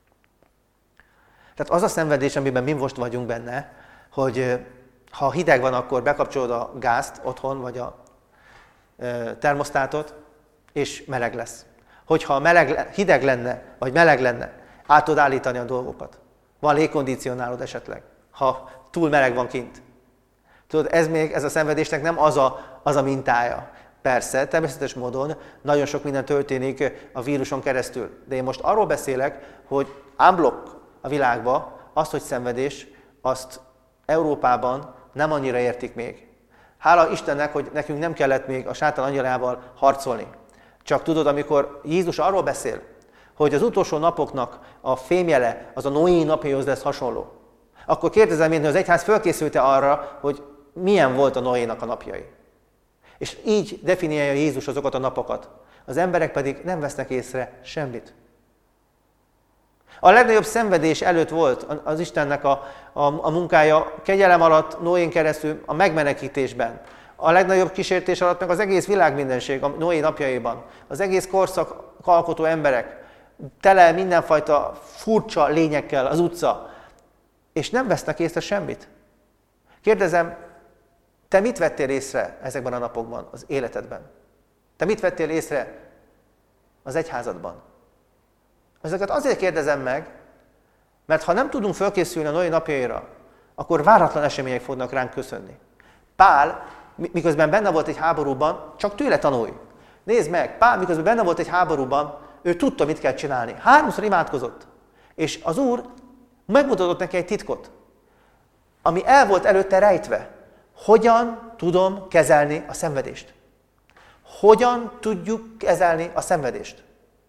[SPEAKER 1] Tehát az a szenvedés, amiben mi most vagyunk benne, hogy ha hideg van, akkor bekapcsolod a gázt otthon, vagy a termosztátot, és meleg lesz. Hogyha hideg lenne, vagy meleg lenne, át tudod állítani a dolgokat. Van légkondicionálod esetleg, ha túl meleg van kint. Tudod, ez a szenvedésnek nem az a mintája. persze, természetes módon nagyon sok minden történik a víruson keresztül. De én most arról beszélek, hogy unblock a világban azt, hogy szenvedés, azt Európában nem annyira értik még. Hála Istennek, hogy nekünk nem kellett még a sátán angyalával harcolni. Csak tudod, amikor Jézus arról beszél, hogy az utolsó napoknak a fémjele az a Noé napjaihoz lesz hasonló, akkor kérdezem én, hogy az egyház fölkészült-e arra, hogy milyen volt a Noénak a napjai. És így definiálja Jézus azokat a napokat. Az emberek pedig nem vesznek észre semmit. A legnagyobb szenvedés előtt volt az Istennek a munkája kegyelem alatt, Noén keresztül, a megmenekítésben. A legnagyobb kísértés alatt meg az egész világmindenség a Noé napjaiban. Az egész korszak alkotó emberek, tele mindenfajta furcsa lényekkel az utca, és nem vesznek észre semmit. Kérdezem, te mit vettél észre ezekben a napokban, az életedben? Te mit vettél észre az egyházadban? Ezeket azért kérdezem meg, mert ha nem tudunk fölkészülni a Noé napjaira, akkor váratlan események fognak ránk köszönni. Pál, miközben benne volt egy háborúban, csak tőle tanulj. Nézd meg, Pál, miközben benne volt egy háborúban, ő tudta, mit kell csinálni. 3-szor imádkozott. És az Úr megmutatott neki egy titkot, ami el volt előtte rejtve. Hogyan tudom kezelni a szenvedést? Hogyan tudjuk kezelni a szenvedést?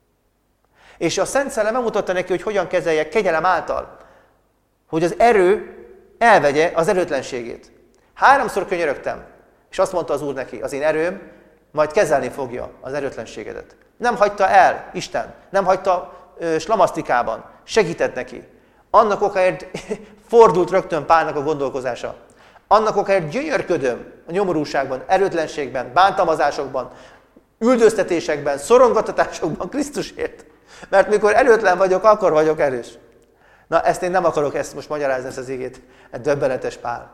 [SPEAKER 1] És a Szent Szellem megmutatta neki, hogy hogyan kezelje kegyelem által, hogy az erő elvegye az erőtlenségét. 3-szor könyörögtem, és azt mondta az Úr neki, az én erőm majd kezelni fogja az erőtlenségedet. Nem hagyta el Isten, nem hagyta slamasztikában, segített neki. Annak okáért fordult rögtön Pálnak a gondolkozása. Annak okáért gyönyörködöm a nyomorúságban, erőtlenségben, bántalmazásokban, üldöztetésekben, szorongattatásokban Krisztusért. Mert mikor erőtlen vagyok, akkor vagyok erős. Na, ezt én nem akarok most magyarázni, ezt az igét. Ez döbbenetes Pál.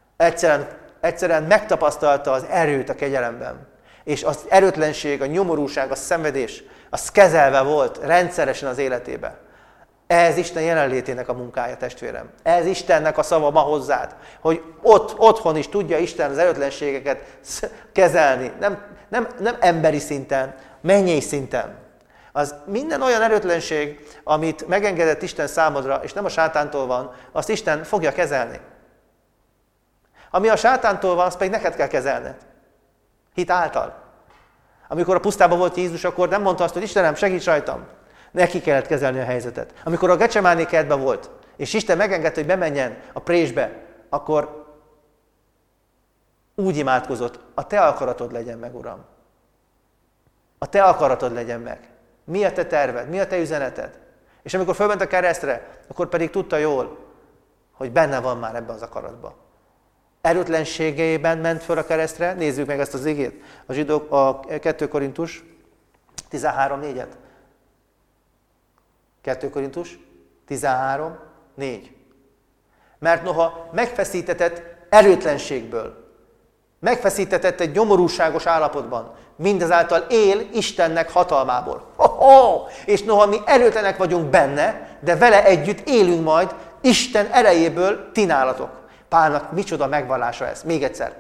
[SPEAKER 1] Egyszerűen megtapasztalta az erőt a kegyelemben. És az erőtlenség, a nyomorúság, a szenvedés, az kezelve volt rendszeresen az életében. Ez Isten jelenlétének a munkája, testvérem. Ez Istennek a szava ma hozzád, hogy otthon is tudja Isten az erőtlenségeket kezelni. Nem emberi szinten, mennyei szinten. Az minden olyan erőtlenség, amit megengedett Isten számodra, és nem a sátántól van, azt Isten fogja kezelni. Ami a sátántól van, azt pedig neked kell kezelned. Hit által. Amikor a pusztában volt Jézus, akkor nem mondta azt, hogy Istenem, segíts rajtam. Neki kellett kezelni a helyzetet. Amikor a Gecsemáné kertben volt, és Isten megengedte, hogy bemenjen a présbe, akkor úgy imádkozott, a te akaratod legyen meg, Uram. A te akaratod legyen meg. Mi a te terved? Mi a te üzeneted? És amikor fölment a keresztre, akkor pedig tudta jól, hogy benne van már ebben az akaratban. Erőtlenségeiben ment föl a keresztre, nézzük meg ezt az igét, a zsidók, a 2 Korintus 13:4-et. 2 Korintus 13:4. Mert noha megfeszítetett erőtlenségből, megfeszítetett egy nyomorúságos állapotban, mindezáltal él Istennek hatalmából. És noha mi erőtlenek vagyunk benne, de vele együtt élünk majd Isten erejéből ti nálatok. Pálnak micsoda megvallása ez. Még egyszer.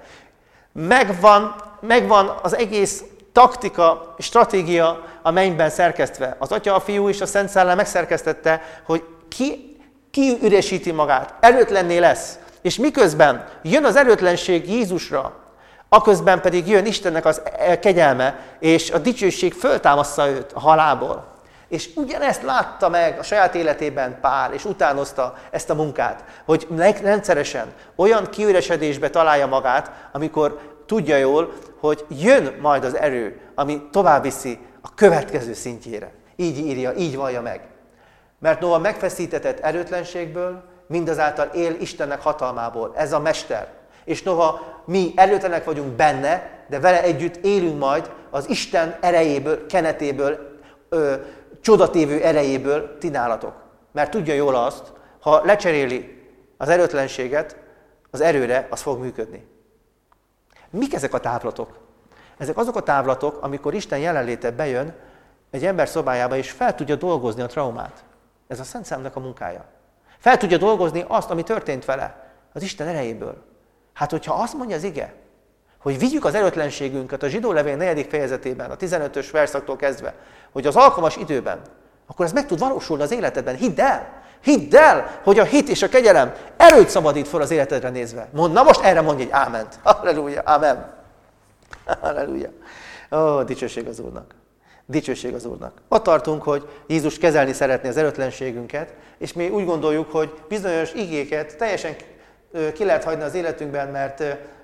[SPEAKER 1] Megvan az egész taktika, stratégia a mennyben szerkesztve. Az Atya, a Fiú és a Szent Szellem megszerkesztette, hogy ki üresíti magát, erőtlenné lesz. És miközben jön az erőtlenség Jézusra, aközben pedig jön Istennek az kegyelme, és a dicsőség föltámassza őt a halálból. És ugyanezt látta meg a saját életében Pál, és utánozta ezt a munkát, hogy rendszeresen olyan kiüresedésbe találja magát, amikor tudja jól, hogy jön majd az erő, ami tovább viszi a következő szintjére. Így írja, így vallja meg. Mert noha megfeszítetett erőtlenségből, mindazáltal él Istennek hatalmából. Ez a mester. És noha mi erőtlenek vagyunk benne, de vele együtt élünk majd az Isten erejéből, kenetéből, csodatévő erejéből ti nálatok. Mert tudja jól azt, ha lecseréli az erőtlenséget, az erőre az fog működni. Mik ezek a távlatok? Ezek azok a távlatok, amikor Isten jelenléte bejön egy ember szobájába, és fel tudja dolgozni a traumát. Ez a Szent Szellemnek a munkája. Fel tudja dolgozni azt, ami történt vele, az Isten erejéből. Hát, hogyha azt mondja az ige, hogy vigyük az erőtlenségünket a Zsidó levél 4. fejezetében, a 15-ös verszaktól kezdve, hogy az alkalmas időben, akkor ez meg tud valósulni az életedben. Hidd el! Hidd el, hogy a hit és a kegyelem erőt szabadít fel az életedre nézve. Na most erre mondj egy áment. Halleluja, amen. Halleluja. Ó, dicsőség az Úrnak. Dicsőség az Úrnak. Ott tartunk, hogy Jézus kezelni szeretné az erőtlenségünket, és mi úgy gondoljuk, hogy bizonyos igéket teljesen ki lehet hagyni az életünkben, mert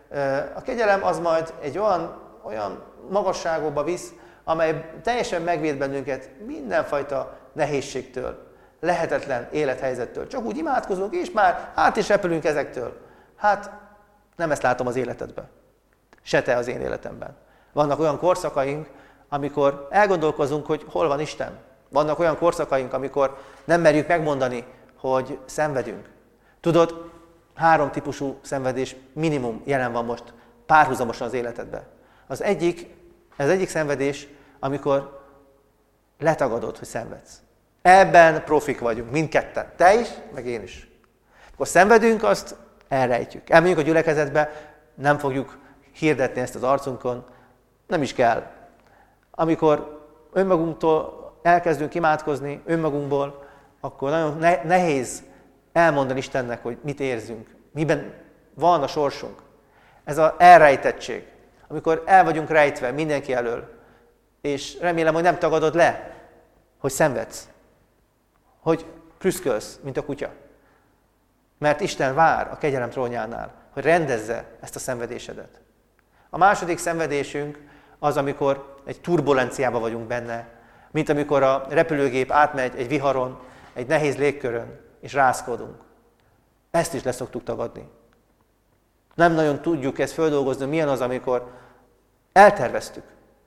[SPEAKER 1] a kegyelem az majd egy olyan magasságokba visz, amely teljesen megvéd bennünket mindenfajta nehézségtől, lehetetlen élethelyzettől. Csak úgy imádkozunk, és már át is repülünk ezektől. Hát nem ezt látom az életedben. Se te az én életemben. Vannak olyan korszakaink, amikor elgondolkozunk, hogy hol van Isten. Vannak olyan korszakaink, amikor nem merjük megmondani, hogy szenvedünk. Tudod, 3 típusú szenvedés minimum jelen van most párhuzamosan az életedben. Az egyik szenvedés, amikor letagadod, hogy szenvedsz. Ebben profik vagyunk, mindketten. Te is, meg én is. Akkor szenvedünk, azt elrejtjük. Elmegyünk a gyülekezetbe, nem fogjuk hirdetni ezt az arcunkon, nem is kell. Amikor önmagunktól elkezdünk imádkozni, önmagunkból, akkor nagyon nehéz elmondani Istennek, hogy mit érzünk, miben van a sorsunk. Ez az elrejtettség, amikor el vagyunk rejtve mindenki elől, és remélem, hogy nem tagadod le, hogy szenvedsz, hogy prüszkölsz, mint a kutya. Mert Isten vár a kegyelem trónjánál, hogy rendezze ezt a szenvedésedet. A második szenvedésünk az, amikor egy turbulenciában vagyunk benne, mint amikor a repülőgép átmegy egy viharon, egy nehéz légkörön, és rázkodunk. Ezt is leszoktuk tagadni. Nem nagyon tudjuk ezt földolgozni, milyen az, amikor elterveztük.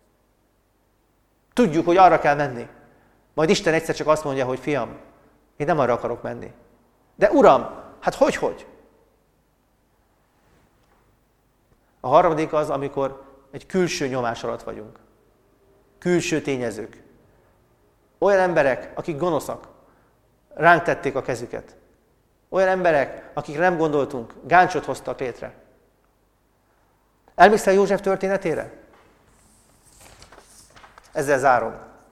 [SPEAKER 1] Tudjuk, hogy arra kell menni. Majd Isten egyszer csak azt mondja, hogy fiam, én nem arra akarok menni. De Uram, hát hogy? A harmadik az, amikor egy külső nyomás alatt vagyunk. Külső tényezők. Olyan emberek, akik gonoszak, ránk tették a kezüket. Olyan emberek, akikre nem gondoltunk, gáncsot hoztak létre. Emlékszel József történetére? Ezzel zárom.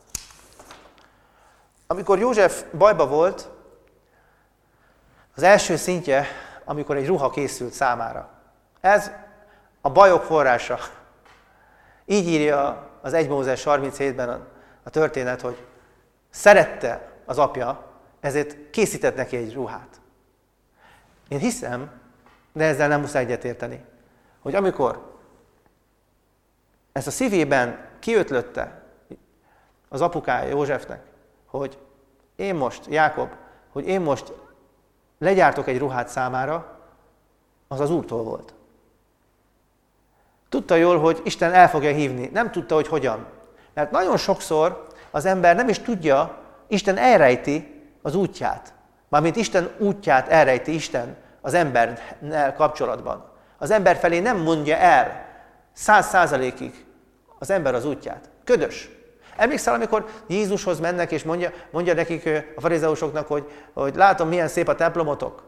[SPEAKER 1] Amikor József bajba volt, az első szintje, amikor egy ruha készült számára. Ez a bajok forrása. Így írja az 1 Mózes 37-ben a történet, hogy szerette az apja, ezért készített neki egy ruhát. Én hiszem, de ezzel nem muszáj egyetérteni, hogy amikor ezt a szívében kiötlötte az apukája Józsefnek, hogy én most, Jákob, hogy én most legyártok egy ruhát számára, az az Úrtól volt. Tudta jól, hogy Isten el fogja hívni, nem tudta, hogy hogyan. Mert nagyon sokszor az ember nem is tudja, Isten elrejti az útját. Mármint Isten útját elrejti Isten az emberrel kapcsolatban. Az ember felé nem mondja el 100%-ig az ember az útját. Ködös. Emlékszel, amikor Jézushoz mennek, és mondja nekik a farizeusoknak, hogy látom, milyen szép a templomotok.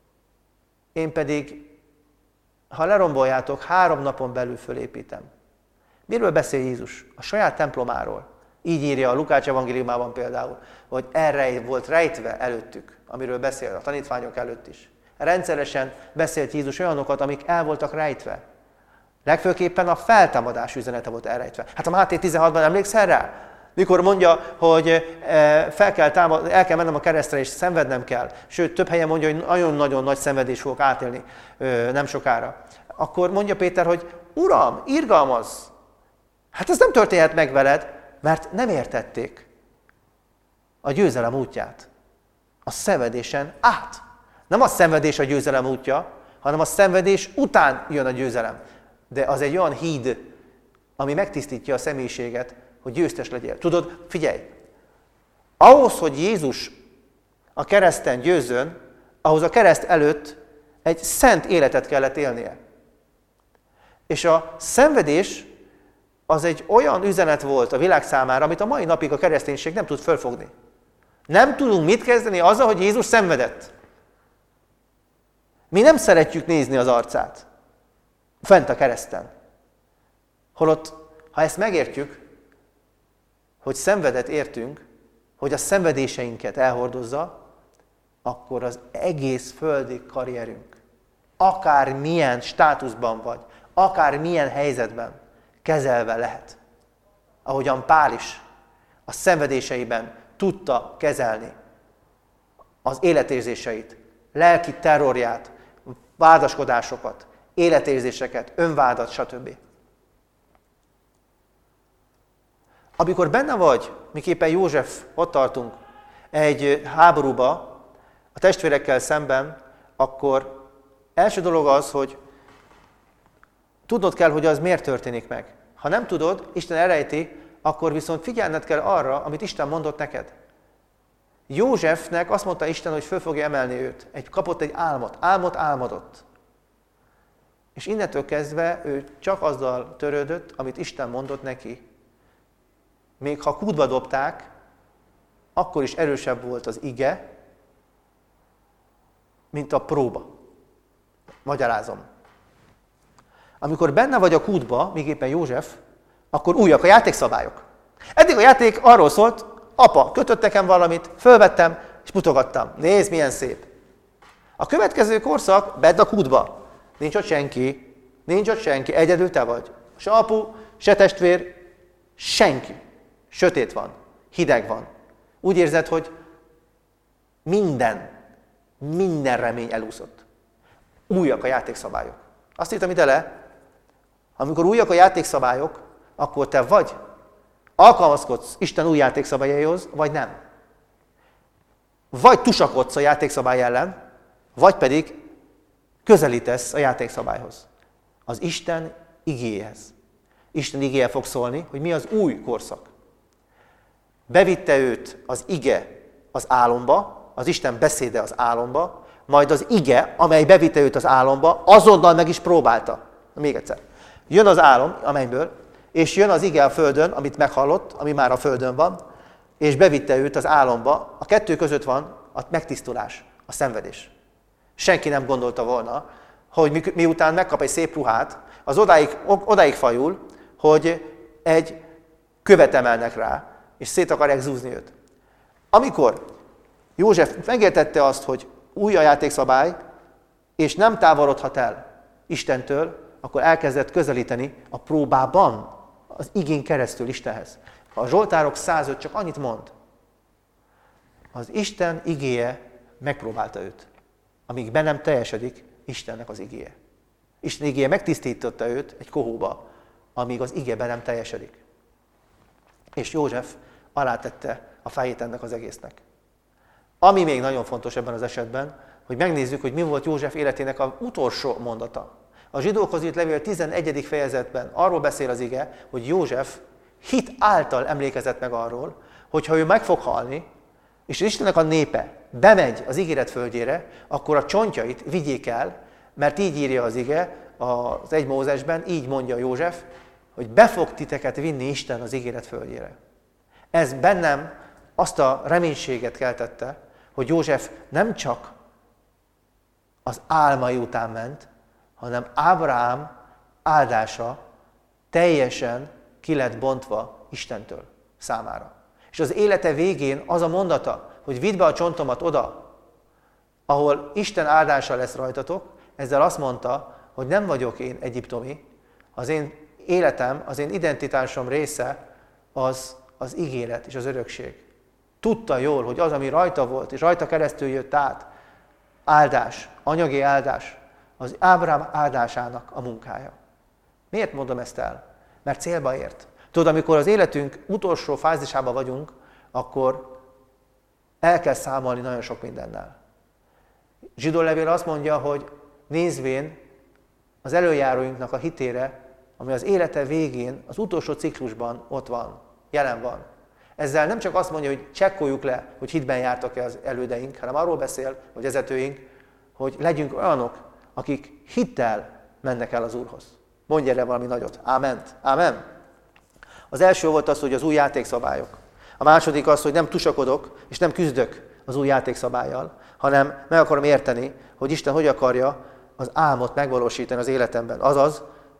[SPEAKER 1] Én pedig, ha leromboljátok, 3 napon belül fölépítem. Miről beszél Jézus? A saját templomáról. Így írja a Lukács evangéliumában például, hogy erre volt rejtve előttük, amiről beszél a tanítványok előtt is. Rendszeresen beszélt Jézus olyanokat, amik el voltak rejtve. Legfőképpen a feltámadás üzenete volt elrejtve. Hát a Máté 16-ban emlékszel rá? Mikor mondja, hogy el kell mennem a keresztre, és szenvednem kell. Sőt, több helyen mondja, hogy nagyon-nagyon nagy szenvedés fogok átélni nem sokára. Akkor mondja Péter, hogy Uram, irgalmazz! Hát ez nem történhet meg veled, mert nem értették a győzelem útját. A szenvedésen át. Nem a szenvedés a győzelem útja, hanem a szenvedés után jön a győzelem. De az egy olyan híd, ami megtisztítja a személyiséget, hogy győztes legyél. Tudod, figyelj! Ahhoz, hogy Jézus a kereszten győzzön, ahhoz a kereszt előtt egy szent életet kellett élnie. És a szenvedés az egy olyan üzenet volt a világ számára, amit a mai napig a kereszténység nem tud fölfogni. Nem tudunk mit kezdeni azzal, hogy Jézus szenvedett. Mi nem szeretjük nézni az arcát fent a kereszten. Holott, ha ezt megértjük, hogy szenvedet értünk, hogy a szenvedéseinket elhordozza, akkor az egész földi karrierünk, akár milyen státuszban vagy, akár milyen helyzetben kezelve lehet. Ahogyan Pál is a szenvedéseiben tudta kezelni az életérzéseit, lelki terrorját, vádaskodásokat, életérzéseket, önvádat, stb. Amikor benne vagy, miképpen József, ott tartunk, egy háborúba a testvérekkel szemben, akkor első dolog az, hogy tudnod kell, hogy az miért történik meg. Ha nem tudod, Isten elrejti, akkor viszont figyelned kell arra, amit Isten mondott neked. Józsefnek azt mondta Isten, hogy föl fogja emelni őt. Kapott egy álmot álmodott. És innentől kezdve ő csak azzal törődött, amit Isten mondott neki. Még ha kútba dobták, akkor is erősebb volt az ige, mint a próba. Magyarázom. Amikor benne vagy a kútba, még éppen József, akkor újak a játékszabályok. Eddig a játék arról szólt, apa, kötött nekem valamit, fölvettem, és mutogattam. Nézd, milyen szép. A következő korszak, bedd a kútba. Nincs ott senki, egyedül te vagy. Se apu, se testvér, senki. Sötét van, hideg van. Úgy érzed, hogy minden remény elúszott. Újak a játékszabályok. Azt írtam ide le, amikor újak a játékszabályok, akkor te vagy alkalmazkodsz Isten új játékszabályaihoz, vagy nem. Vagy tusakodsz a játékszabály ellen, vagy pedig közelítesz a játékszabályhoz. Az Isten igéhez. Isten igéje fog szólni, hogy mi az új korszak. Bevitte őt az ige az álomba, az Isten beszéde az álomba, majd az ige, amely bevitte őt az álomba, azonnal meg is próbálta. Még egyszer. Jön az álom a mennyből, és jön az ige a földön, amit meghallott, ami már a földön van, és bevitte őt az álomba. A kettő között van a megtisztulás, a szenvedés. Senki nem gondolta volna, hogy miután megkap egy szép ruhát, az odáig fajul, hogy egy követ emelnek rá, és szét akarják zúzni őt. Amikor József megértette azt, hogy új a játékszabály, és nem távolodhat el Istentől, akkor elkezdett közelíteni a próbában, az igén keresztül Istenhez. A Zsoltárok 105 csak annyit mond. Az Isten igéje megpróbálta őt, amíg be nem teljesedik Istennek az igéje. Isten igéje megtisztította őt egy kohóba, amíg az ige be nem teljesedik. És József alátette a fejét ennek az egésznek. Ami még nagyon fontos ebben az esetben, hogy megnézzük, hogy mi volt József életének az utolsó mondata. A zsidókhoz írt levél 11. fejezetben arról beszél az ige, hogy József hit által emlékezett meg arról, hogy ha ő meg fog halni, és Istennek a népe bemegy az ígéret földjére, akkor a csontjait vigyék el, mert így írja az ige, az 1 Mózesben, így mondja József, hogy be fog titeket vinni Isten az ígéret földjére. Ez bennem azt a reménységet keltette, hogy József nem csak az álmai után ment, hanem Ábrahám áldása teljesen ki lett bontva Istentől számára. És az élete végén az a mondata, hogy vidd be a csontomat oda, ahol Isten áldása lesz rajtatok, ezzel azt mondta, hogy nem vagyok én egyiptomi, az én életem, az én identitásom része az ígéret és az örökség. Tudta jól, hogy az, ami rajta volt, és rajta keresztül jött át, áldás, anyagi áldás, az Ábrahám áldásának a munkája. Miért mondom ezt el? Mert célba ért. Tudod, amikor az életünk utolsó fázisában vagyunk, akkor el kell számolni nagyon sok mindennel. Zsidó levél azt mondja, hogy nézvén az előjáróinknak a hitére, ami az élete végén, az utolsó ciklusban ott van, jelen van. Ezzel nem csak azt mondja, hogy csekkoljuk le, hogy hitben jártak-e az elődeink, hanem arról beszél, hogy vezetőink, hogy legyünk olyanok, akik hittel mennek el az Úrhoz. Mondj erre valami nagyot. Áment. Ámen. Az első volt az, hogy az új játékszabályok. A második az, hogy nem tusakodok, és nem küzdök az új játékszabállyal, hanem meg akarom érteni, hogy Isten hogy akarja az álmot megvalósítani az életemben. Azaz,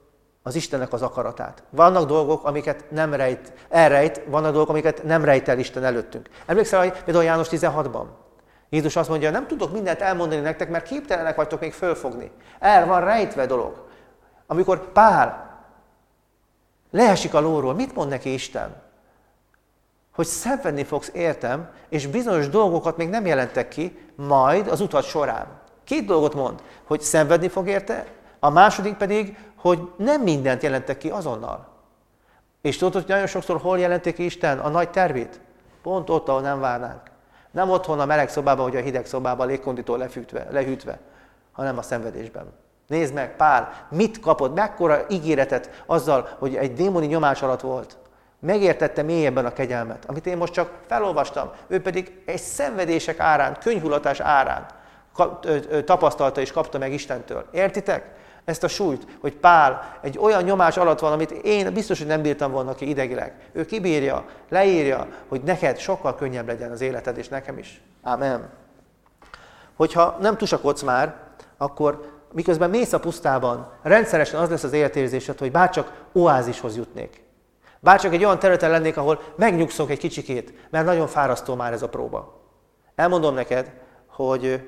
[SPEAKER 1] az Istennek az akaratát. Vannak dolgok, amiket nem elrejt, vannak dolgok, amiket nem rejt el Isten előttünk. Emlékszel, hogy például János 16-ban? Jézus azt mondja, nem tudok mindent elmondani nektek, mert képtelenek vagytok még fölfogni. El van rejtve dolog. Amikor Pál leesik a lóról, mit mond neki Isten? Hogy szenvedni fogsz, értem, és bizonyos dolgokat még nem jelentek ki, majd az utat során. 2 dolgot mond, hogy szenvedni fog érte, a második pedig, hogy nem mindent jelentek ki azonnal. És tudod, hogy nagyon sokszor hol jelentik ki Isten a nagy tervét? Pont ott, ahol nem várnánk. Nem otthon a meleg szobában, vagy a hideg szobában, légkonditól lehűtve, hanem a szenvedésben. Nézd meg, Pál, mit kapott, mekkora ígéretet azzal, hogy egy démoni nyomás alatt volt. Megértette mélyebben a kegyelmet, amit én most csak felolvastam, ő pedig egy szenvedések árán, könyhullatás árán tapasztalta és kapta meg Istentől. Értitek? Ezt a súlyt, hogy Pál egy olyan nyomás alatt van, amit én biztos, hogy nem bírtam volna ki idegileg. Ő kibírja, leírja, hogy neked sokkal könnyebb legyen az életed, és nekem is. Ámen. Hogyha nem tusakodsz már, akkor miközben mész a pusztában, rendszeresen az lesz az életérzésed, hogy bárcsak oázishoz jutnék. Bárcsak egy olyan területen lennék, ahol megnyugszok egy kicsikét, mert nagyon fárasztó már ez a próba. Elmondom neked, hogy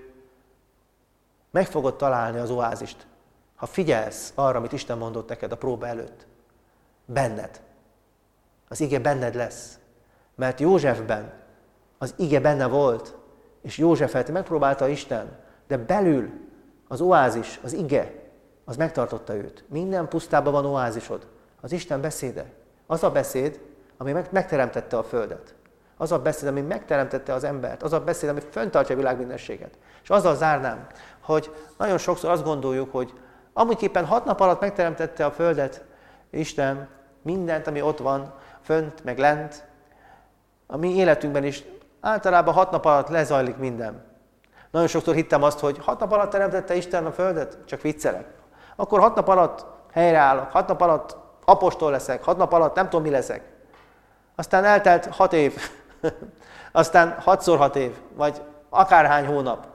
[SPEAKER 1] meg fogod találni az oázist, ha figyelsz arra, amit Isten mondott neked a próba előtt. Benned. Az ige benned lesz. Mert Józsefben az ige benne volt, és Józsefet megpróbálta Isten, de belül az oázis, az ige, az megtartotta őt. Minden pusztában van oázisod. Az Isten beszéde. Az a beszéd, ami megteremtette a földet. Az a beszéd, ami megteremtette az embert. Az a beszéd, ami fenntartja a világ mindenséget. És azzal zárnám, hogy nagyon sokszor azt gondoljuk, hogy amúgyképpen 6 nap alatt megteremtette a földet Isten, mindent, ami ott van, fönt, meg lent. A mi életünkben is általában 6 nap alatt lezajlik minden. Nagyon sokszor hittem azt, hogy 6 nap alatt teremtette Isten a földet, csak viccelek. Akkor 6 nap alatt helyreállok, 6 nap alatt apostol leszek, 6 nap alatt nem tudom, mi leszek. Aztán eltelt 6 év, aztán 6x6 év, vagy akárhány hónap.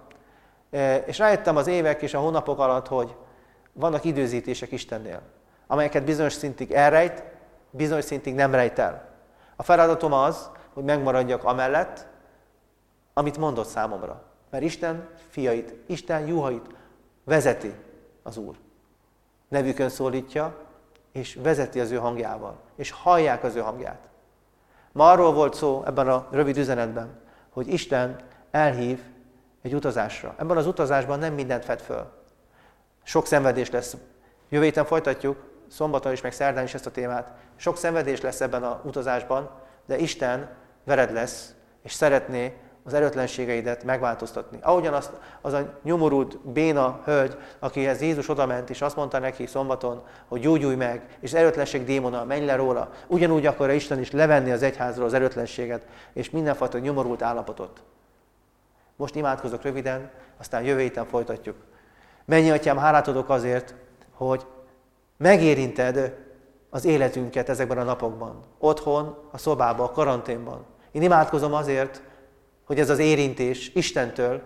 [SPEAKER 1] És rájöttem az évek és a hónapok alatt, hogy vannak időzítések Istennél, amelyeket bizonyos szintig elrejt, bizonyos szintig nem rejt el. A feladatom az, hogy megmaradjak amellett, amit mondott számomra. Mert Isten fiait, Isten juhait vezeti az Úr. Nevükön szólítja, és vezeti az ő hangjával, és hallják az ő hangját. Ma arról volt szó ebben a rövid üzenetben, hogy Isten elhív egy utazásra. Ebben az utazásban nem mindent fed föl. Sok szenvedés lesz. Jövő héten folytatjuk, szombaton is, meg szerdán is ezt a témát. Sok szenvedés lesz ebben az utazásban, de Isten veled lesz, és szeretné az erőtlenségeidet megváltoztatni. Ahogyan az a nyomorult, béna hölgy, akihez Jézus odament, és azt mondta neki szombaton, hogy gyógyulj meg, és az erőtlenség démona, menj le róla. Ugyanúgy akarja Isten is levenni az egyházról az erőtlenséget, és mindenfajta nyomorult állapotot. Most imádkozok röviden, aztán jövő héten folytatjuk. Mennyi Atyám, hálát adok azért, hogy megérinted az életünket ezekben a napokban. Otthon, a szobában, a karanténban. Én imádkozom azért, hogy ez az érintés Istentől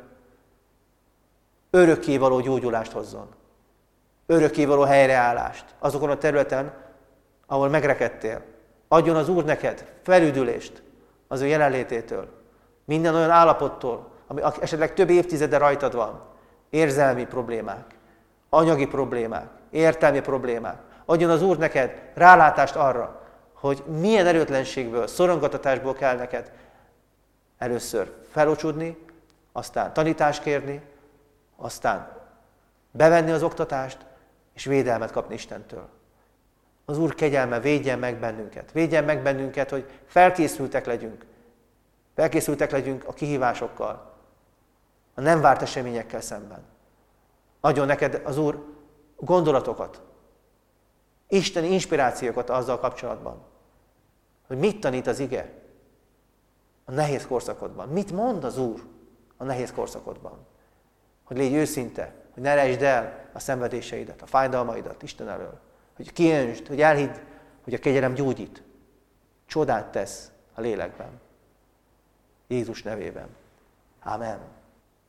[SPEAKER 1] örökkévaló gyógyulást hozzon. Örökkévaló helyreállást azokon a területen, ahol megrekedtél. Adjon az Úr neked felüdülést az ő jelenlététől. Minden olyan állapottól, ami esetleg több évtizede rajtad van. Érzelmi problémák, anyagi problémák, értelmi problémák. Adjon az Úr neked rálátást arra, hogy milyen erőtlenségből, szorongatatásból kell neked először felocsudni, aztán tanítást kérni, aztán bevenni az oktatást, és védelmet kapni Istentől. Az Úr kegyelme védjen meg bennünket. Védjen meg bennünket, hogy felkészültek legyünk. Felkészültek legyünk a kihívásokkal, a nem várt eseményekkel szemben. Adjon neked az Úr gondolatokat, isteni inspirációkat azzal kapcsolatban, hogy mit tanít az ige a nehéz korszakodban. Mit mond az Úr a nehéz korszakodban? Hogy légy őszinte, hogy ne rejtsd el a szenvedéseidet, a fájdalmaidat Isten elől. Hogy kiöntsd, hogy elhidd, hogy a kegyelem gyógyít. Csodát tesz a lélekben. Jézus nevében. Amen.